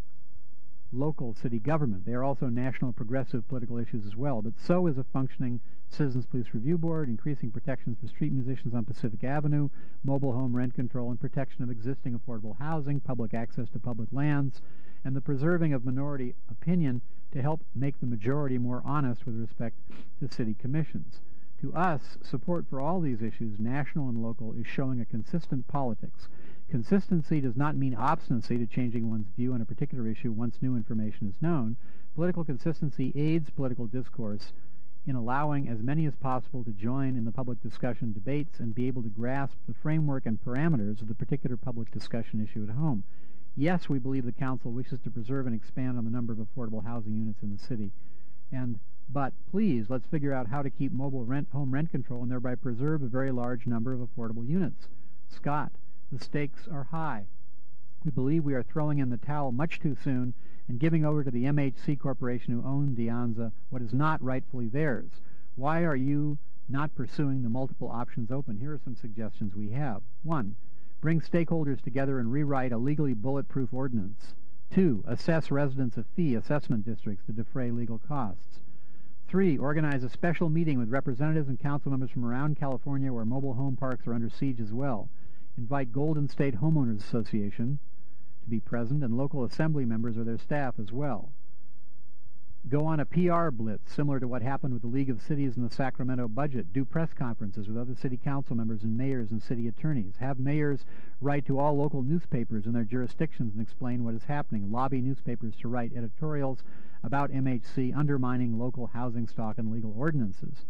local city government. They are also national progressive political issues as well, but so is a functioning Citizens Police Review Board, increasing protections for street musicians on Pacific Avenue, mobile home rent control and protection of existing affordable housing, public access to public lands, and the preserving of minority opinion to help make the majority more honest with respect to city commissions. To us, support for all these issues, national and local, is showing a consistent politics. Consistency does not mean obstinacy to changing one's view on a particular issue once new information is known. Political consistency aids political discourse in allowing as many as possible to join in the public discussion debates and be able to grasp the framework and parameters of the particular public discussion issue at home. Yes, we believe the Council wishes to preserve and expand on the number of affordable housing units in the city. And But please, let's figure out how to keep mobile rent, home rent control and thereby preserve a very large number of affordable units. Scott, the stakes are high. We believe we are throwing in the towel much too soon and giving over to the M H C Corporation who own De Anza what is not rightfully theirs. Why are you not pursuing the multiple options open? Here are some suggestions we have. One, bring stakeholders together and rewrite a legally bulletproof ordinance. Two, assess residents of fee assessment districts to defray legal costs. Three, organize a special meeting with representatives and council members from around California where mobile home parks are under siege as well. Invite Golden State Homeowners Association to be present and local assembly members or their staff as well. Go on a P R blitz, similar to what happened with the League of Cities and the Sacramento budget. Do press conferences with other city council members and mayors and city attorneys. Have mayors write to all local newspapers in their jurisdictions and explain what is happening. Lobby newspapers to write editorials about M H C undermining local housing stock and legal ordinances.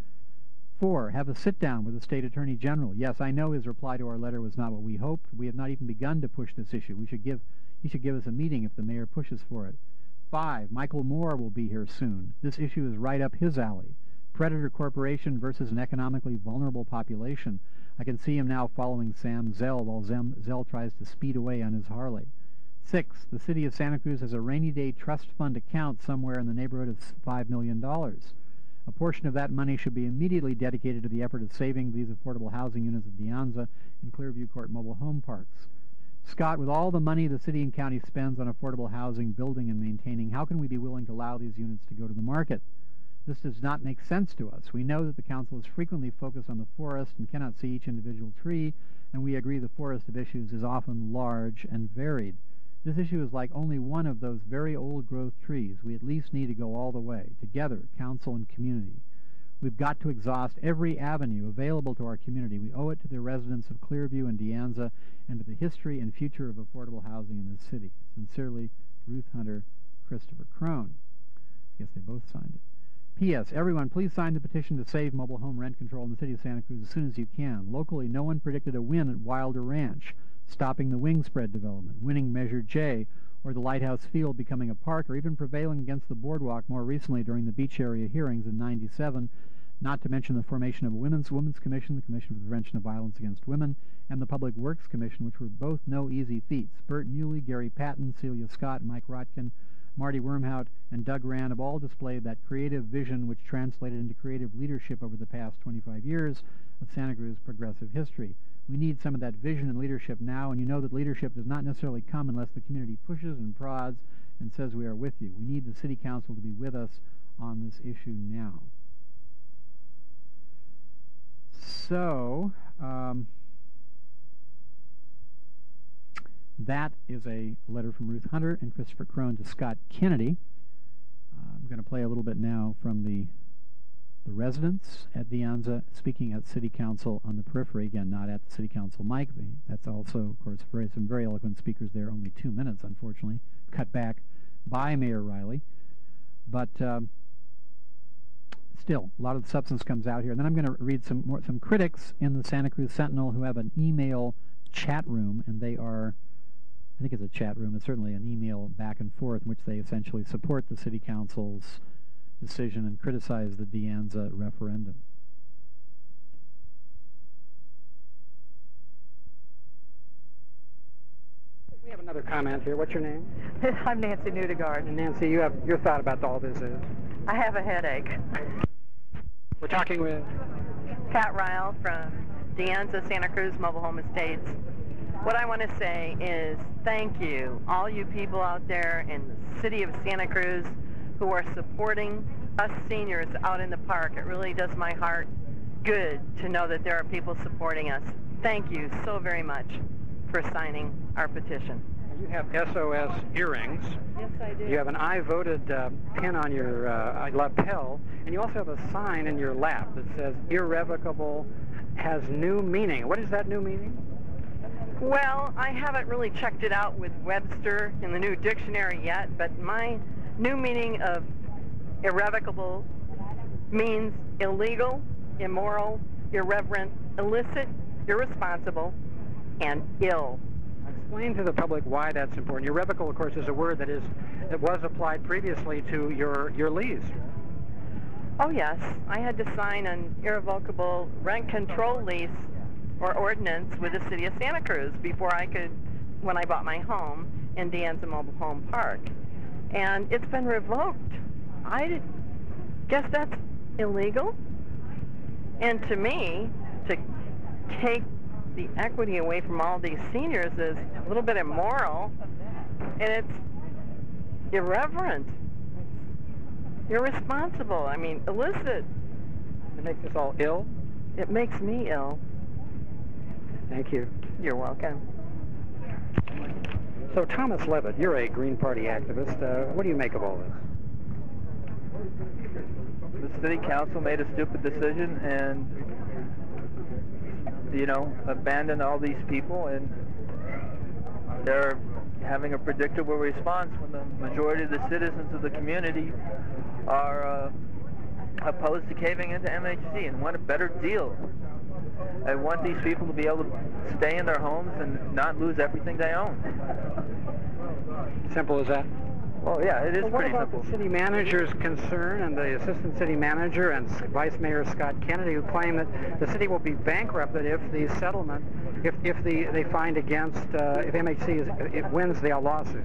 Four, have a sit-down with the state attorney general. Yes, I know his reply to our letter was not what we hoped. We have not even begun to push this issue. We should give, he should give us a meeting if the mayor pushes for it. Five, Michael Moore will be here soon. This issue is right up his alley. Predator corporation versus an economically vulnerable population. I can see him now following Sam Zell while Zem, Zell tries to speed away on his Harley. Six, the city of Santa Cruz has a rainy day trust fund account somewhere in the neighborhood of five million dollars. A portion of that money should be immediately dedicated to the effort of saving these affordable housing units of De Anza and Clearview Court mobile home parks. Scott, with all the money the city and county spends on affordable housing, building, and maintaining, how can we be willing to allow these units to go to the market? This does not make sense to us. We know that the council is frequently focused on the forest and cannot see each individual tree, and we agree the forest of issues is often large and varied. This issue is like only one of those very old-growth trees. We at least need to go all the way, together, council and community. We've got to exhaust every avenue available to our community. We owe it to the residents of Clearview and De Anza and to the history and future of affordable housing in this city. Sincerely, Ruth Hunter, Christopher Crone. I guess they both signed it. P S. Everyone, please sign the petition to save mobile home rent control in the city of Santa Cruz as soon as you can. Locally, no one predicted a win at Wilder Ranch, stopping the wing spread development, winning Measure J, or the Lighthouse Field becoming a park, or even prevailing against the boardwalk more recently during the beach area hearings in ninety-seven, not to mention the formation of a Women's Women's Commission, the Commission for the Prevention of Violence Against Women, and the Public Works Commission, which were both no easy feats. Bert Muley, Gary Patton, Celia Scott, Mike Rotkin, Marty Wormhout, and Doug Rand have all displayed that creative vision which translated into creative leadership over the past twenty-five years of Santa Cruz progressive history. We need some of that vision and leadership now, and you know that leadership does not necessarily come unless the community pushes and prods and says we are with you. We need the city council to be with us on this issue now. So, um, that is a letter from Ruth Hunter and Christopher Crone to Scott Kennedy. Uh, I'm going to play a little bit now from the the residents at De Anza speaking at City Council on the periphery. Again, not at the City Council mic. That's also, of course, very, some very eloquent speakers there. Only two minutes, unfortunately, cut back by Mayor Riley. But um, still, a lot of the substance comes out here. And then I'm going to read some more, some critics in the Santa Cruz Sentinel who have an email chat room, and they are, I think it's a chat room, it's certainly an email back and forth in which they essentially support the City Council's decision and criticize the De Anza referendum. We have another comment here. What's your name? I'm Nancy Nudegard. And Nancy, you have your thought about all this is? I have a headache. We're talking with Pat Ryle from De Anza Santa Cruz Mobile Home Estates. What I want to say is thank you, all you people out there in the city of Santa Cruz who are supporting us seniors out in the park. It really does my heart good to know that there are people supporting us. Thank you so very much for signing our petition. You have S O S earrings. Yes, I do. You have an I voted uh, pin on your uh, lapel, and you also have a sign in your lap that says irrevocable has new meaning. What is that new meaning? Well, I haven't really checked it out with Webster in the new dictionary yet, but my new meaning of irrevocable means illegal, immoral, irreverent, illicit, irresponsible, and ill. Explain to the public why that's important. Irrevocable, of course, is a word that is that was applied previously to your, your lease. Oh, yes. I had to sign an irrevocable rent control lease or ordinance with the city of Santa Cruz before I could, when I bought my home in De Anza Mobile Home Park. And it's been revoked. I guess that's illegal. And to me, to take the equity away from all these seniors is a little bit immoral, and it's irreverent, irresponsible. I mean, illicit. It makes us all ill? It makes me ill. Thank you. You're welcome. So, Thomas Levitt, you're a Green Party activist. Uh, what do you make of all this? the city council made a stupid decision and, you know, abandoned all these people, and they're having a predictable response when the majority of the citizens of the community are uh, opposed to caving into M H C and want a better deal. I want these people to be able to stay in their homes and not lose everything they own. Simple as that? Well, yeah, it is well, pretty what about simple. The city manager's concern and the assistant city manager and Vice Mayor Scott Kennedy, who claim that the city will be bankrupted if the settlement, if if the they find against uh, if M H C is, it wins the lawsuit.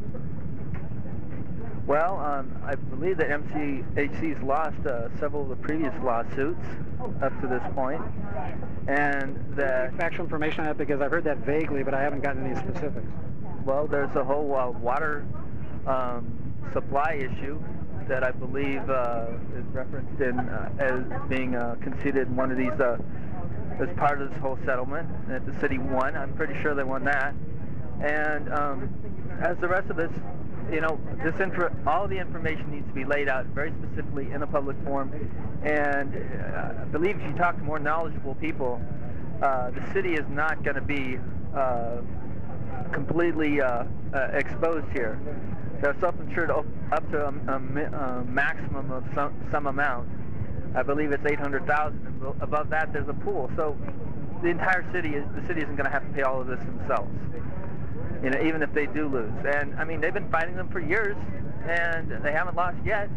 Well, um, I believe that M C H C's lost uh, several of the previous lawsuits up to this point, and that factual information on that, because I've heard that vaguely, but I haven't gotten any specifics. Well, there's a whole uh, water um, supply issue that I believe uh, is referenced in uh, as being uh, conceded in one of these uh, as part of this whole settlement that the city won. I'm pretty sure they won that, and um, as the rest of this. You know, this info, all the information needs to be laid out very specifically in a public forum, and uh, I believe if you talk to more knowledgeable people, uh, the city is not going to be uh, completely uh, uh, exposed here. They're self-insured up to a, a, a maximum of some, some amount. I believe it's eight hundred thousand dollars, and above that there's a pool. So the entire city, is, the city isn't going to have to pay all of this themselves. You know, even if they do lose. And, I mean, they've been fighting them for years, and they haven't lost yet.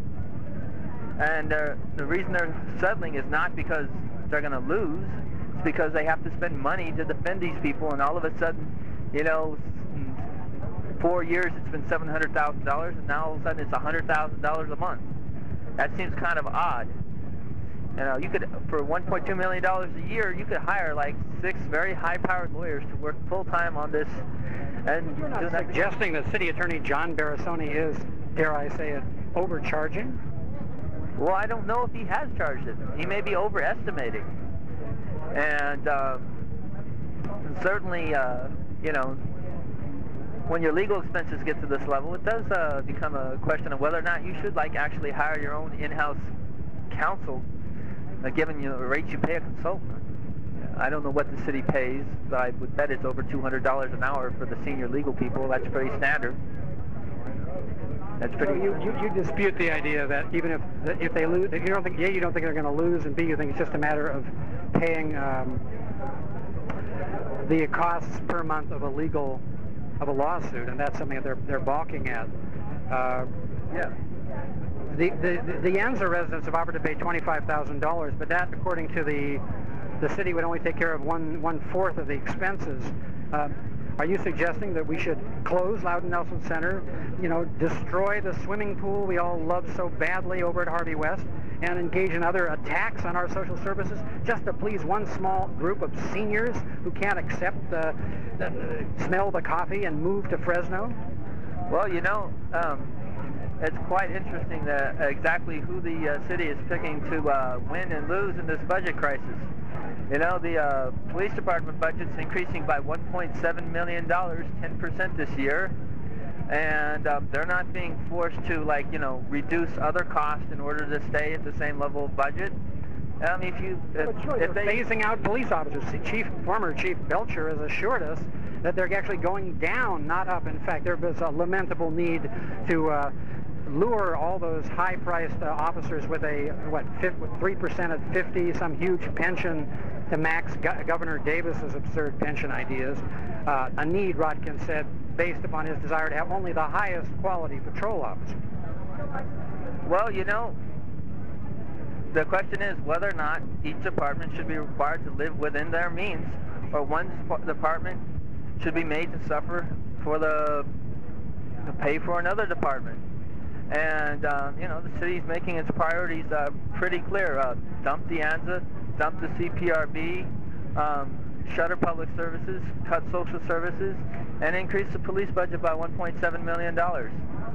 And uh, the reason they're settling is not because they're going to lose. It's because they have to spend money to defend these people, and all of a sudden, you know, four years it's been seven hundred thousand dollars, and now all of a sudden it's one hundred thousand dollars a month. That seems kind of odd. You know, you could, for one point two million dollars a year, you could hire like six very high-powered lawyers to work full-time on this. And you're not suggesting that City Attorney John Barasoni is, dare I say it, overcharging? Well, I don't know if he has charged it. He may be overestimating. And, uh, and certainly, uh, you know, when your legal expenses get to this level, it does uh, become a question of whether or not you should, like, actually hire your own in-house counsel, uh, given you the rate you pay a consultant. I don't know what the city pays, but I would bet it's over two hundred dollars an hour for the senior legal people. That's pretty standard. That's pretty. So you, you, you dispute the idea that even if if they lose, if you don't think, A, you don't think they're going to lose, and B, you think it's just a matter of paying um, the costs per month of a legal of a lawsuit, and that's something that they're they're balking at. Uh, yeah. The the the Anza residents have offered to pay twenty-five thousand dollars, but that, according to the the city, would only take care of one one fourth of the expenses. Uh, are you suggesting that we should close Loudon Nelson Center, you know, destroy the swimming pool we all love so badly over at Harvey West, and engage in other attacks on our social services just to please one small group of seniors who can't accept the, the smell the coffee and move to Fresno? Well, you know, um, it's quite interesting that exactly who the uh, city is picking to uh, win and lose in this budget crisis. You know, the uh, police department budget's increasing by one point seven million dollars, ten percent this year, and um, they're not being forced to, like, you know, reduce other costs in order to stay at the same level of budget. I mean, if you if, but sure, if they're they phasing out police officers. Chief former Chief Belcher has assured us that they're actually going down, not up. In fact, there is a lamentable need to uh, lure all those high-priced uh, officers with a, what, three percent at fifty, some huge pension to max Go Governor Davis's absurd pension ideas. Uh, a need, Rotkin said, based upon his desire to have only the highest quality patrol officers. Well, you know, the question is whether or not each department should be required to live within their means, or one department should be made to suffer for the to pay for another department. And, um, you know, the city's making its priorities uh, pretty clear. Uh, dump De Anza, dump the C P R B, um, shutter public services, cut social services, and increase the police budget by one point seven million dollars.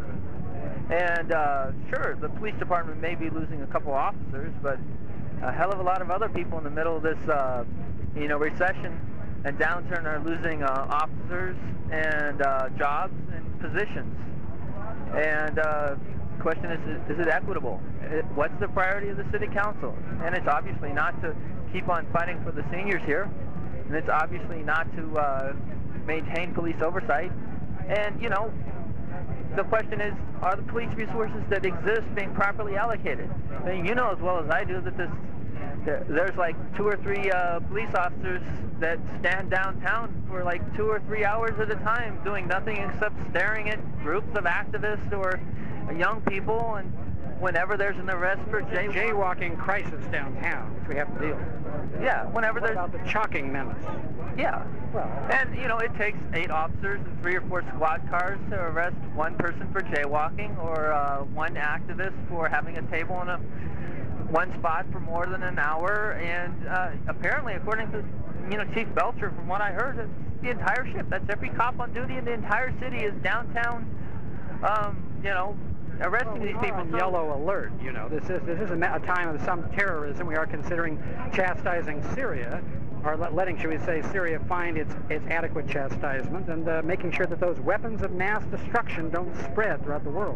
And, uh, sure, the police department may be losing a couple officers, but a hell of a lot of other people in the middle of this, uh, you know, recession and downturn are losing uh, officers and uh, jobs and positions. And uh, the question is, is it equitable? What's the priority of the city council? And it's obviously not to keep on fighting for the seniors here, and it's obviously not to uh, maintain police oversight. And, you know, the question is, are the police resources that exist being properly allocated? I mean, you know as well as I do that this, there, there's like two or three uh, police officers that stand downtown for like two or three hours at a time doing nothing except staring at groups of activists or young people, and whenever there's an arrest for jaywalking, jaywalking crisis downtown, which we have to deal with. Yeah, whenever what there's... about the chalking menace? Yeah. Well, and, you know, it takes eight officers and three or four squad cars to arrest one person for jaywalking or uh, one activist for having a table in a one spot for more than an hour. And uh, apparently, according to, you know, Chief Belcher, from what I heard, it's the entire shift. That's every cop on duty in the entire city is downtown, um, you know, arresting well, these people. On yellow alert, you know. This is this is a, a time of some terrorism. We are considering chastising Syria, or let, letting, should we say, Syria find its its adequate chastisement, and uh, making sure that those weapons of mass destruction don't spread throughout the world.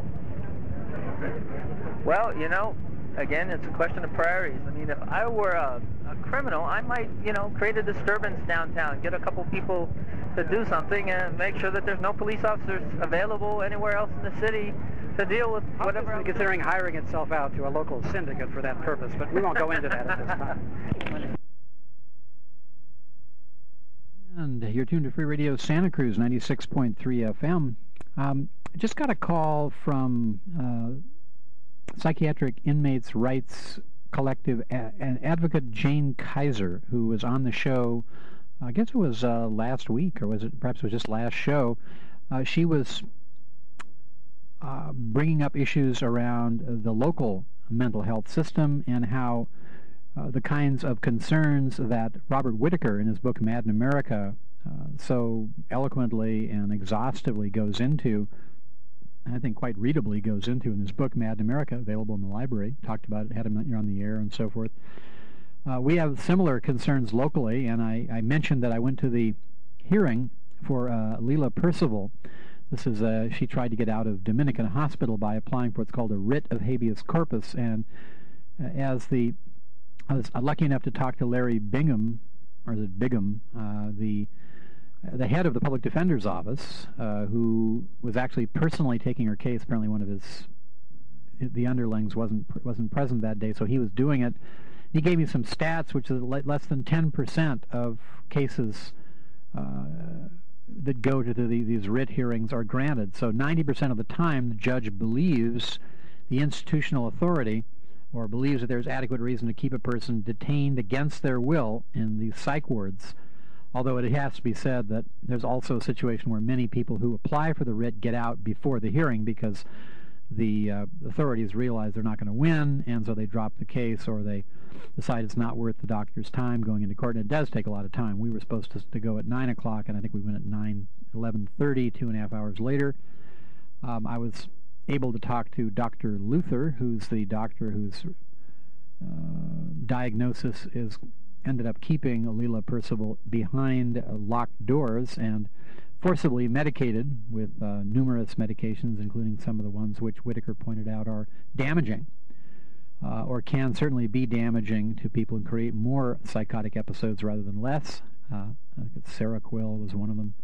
Well, you know, again, it's a question of priorities. I mean, if I were a, a criminal, I might, you know, create a disturbance downtown, get a couple people to do something, and make sure that there's no police officers available anywhere else in the city to deal with whatever. Obviously considering hiring itself out to a local syndicate for that purpose, but we won't go into that at this time. And you're tuned to Free Radio Santa Cruz, ninety-six point three F M. Um, I just got a call from uh, Psychiatric Inmates Rights Collective a- an advocate Jane Kaiser, who was on the show, I guess it was uh, last week, or was it perhaps it was just last show. Uh, she was uh, bringing up issues around uh, the local mental health system and how uh, the kinds of concerns that Robert Whitaker in his book Mad in America uh, so eloquently and exhaustively goes into, I think quite readably goes into in his book Mad in America, available in the library. Talked about it, had him on the air and so forth. Uh, we have similar concerns locally, and I, I mentioned that I went to the hearing for uh, Leila Percival. This is uh, she tried to get out of Dominican Hospital by applying for what's called a writ of habeas corpus, and uh, as the I was lucky enough to talk to Larry Bingham, or is it Bigham, uh, the the head of the public defender's office, uh, who was actually personally taking her case. Apparently, one of his the underlings wasn't wasn't present that day, so he was doing it. He gave me some stats, which is less than ten percent of cases uh, that go to the, these writ hearings are granted. So ninety percent of the time, the judge believes the institutional authority, or believes that there's adequate reason to keep a person detained against their will in these psych wards. Although it has to be said that there's also a situation where many people who apply for the writ get out before the hearing because the uh, authorities realize they're not going to win, and so they drop the case, or they decide it's not worth the doctor's time going into court. And it does take a lot of time. We were supposed to, to go at nine o'clock, and I think we went at nine, eleven thirty, two and a half hours later. Um, I was able to talk to Doctor Luther, who's the doctor whose uh, diagnosis is ended up keeping Leila Percival behind uh, locked doors and forcibly medicated with uh, numerous medications, including some of the ones which Whitaker pointed out are damaging, uh, or can certainly be damaging to people and create more psychotic episodes rather than less. Uh, I think it's Seroquel was one of them,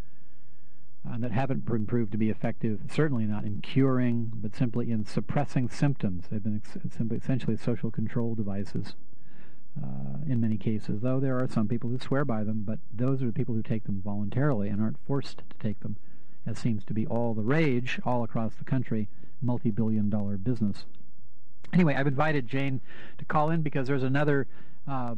uh, that haven't been proved to be effective, certainly not in curing, but simply in suppressing symptoms. They've been ex- simply essentially social control devices. Uh, in many cases, though there are some people who swear by them, but those are the people who take them voluntarily and aren't forced to take them, as seems to be all the rage all across the country, multi-billion dollar business. Anyway, I've invited Jane to call in because there's another uh,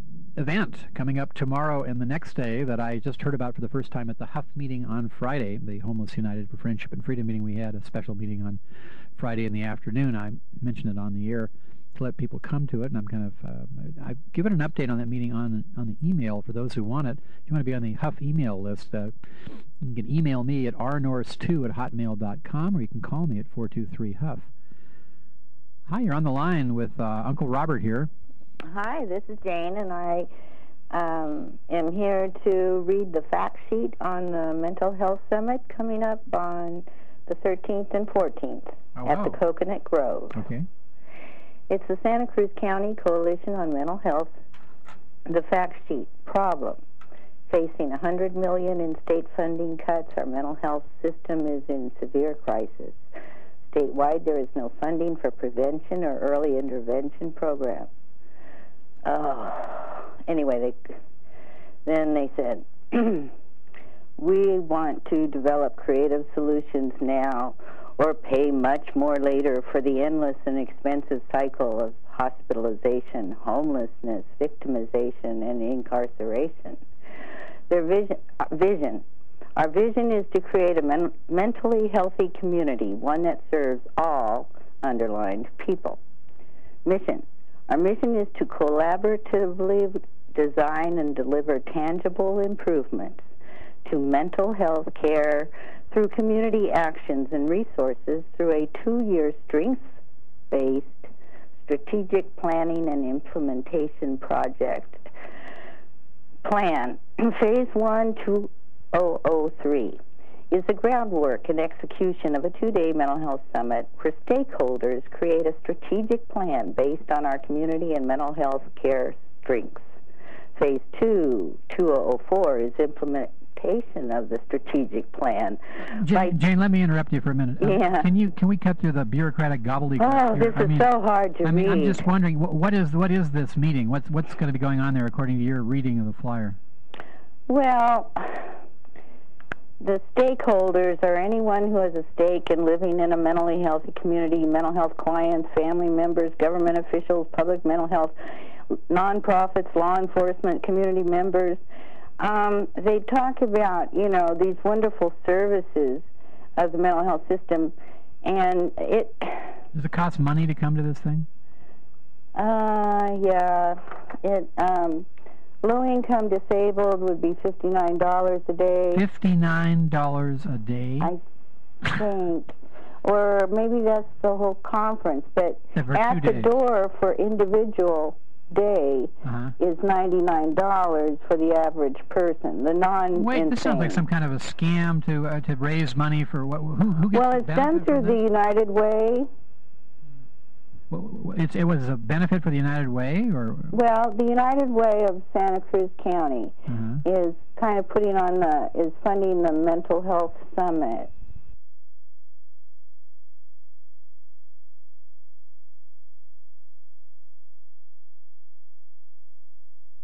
event coming up tomorrow and the next day that I just heard about for the first time at the Huff meeting on Friday, the Homeless United for Friendship and Freedom meeting. We had a special meeting on Friday in the afternoon. I mentioned it on the air to let people come to it, and I'm kind of uh, I've given an update on that meeting on on the email for those who want it. If you want to be on the Huff email list, uh, you can email me at r norse two at hotmail dot com, or you can call me at four two three Huff. Hi, you're on the line with uh, Uncle Robert here. Hi, this is Jane, and I um, am here to read the fact sheet on the Mental Health Summit coming up on the thirteenth and fourteenth. oh, at wow. the Coconut Grove. Okay. It's the Santa Cruz County Coalition on Mental Health. The fact sheet: problem. Facing one hundred million dollars in state funding cuts, our mental health system is in severe crisis. Statewide, there is no funding for prevention or early intervention programs. Oh, anyway, they, then they said, we want to develop creative solutions now or pay much more later for the endless and expensive cycle of hospitalization, homelessness, victimization, and incarceration. Their vision, vision, our vision is to create a men mentally healthy community, one that serves all underlined people. Mission, our mission is to collaboratively design and deliver tangible improvements to mental health care through community actions and resources through a two-year strengths-based strategic planning and implementation project plan. Phase one, two thousand three is the groundwork and execution of a two-day mental health summit where stakeholders create a strategic plan based on our community and mental health care strengths. Phase two, two thousand four, is implementation of the strategic plan. Jane, Jane, let me interrupt you for a minute. Uh, yeah. Can you can we cut through the bureaucratic gobbledygook? Oh, here? this I is mean, so hard to I mean, read. I'm just wondering what, what is what is this meeting? What's what's going to be going on there according to your reading of the flyer? Well, the stakeholders are anyone who has a stake in living in a mentally healthy community, mental health clients, family members, government officials, public mental health, nonprofits, law enforcement, community members. Um, they talk about, you know, these wonderful services of the mental health system, and it... Does it cost money to come to this thing? Uh, yeah. It, um... Low-income disabled would be fifty-nine dollars a day. fifty-nine dollars a day? I think. Or maybe that's the whole conference. But at the door for individual day uh-huh. is ninety-nine dollars for the average person. The non Wait, this sounds like some kind of a scam to uh, to raise money for what? Who, who gets well, it's done through the United Way. It's, it was a benefit for the United Way, or well, the United Way of Santa Cruz County uh-huh. is kind of putting on the is funding the mental health summit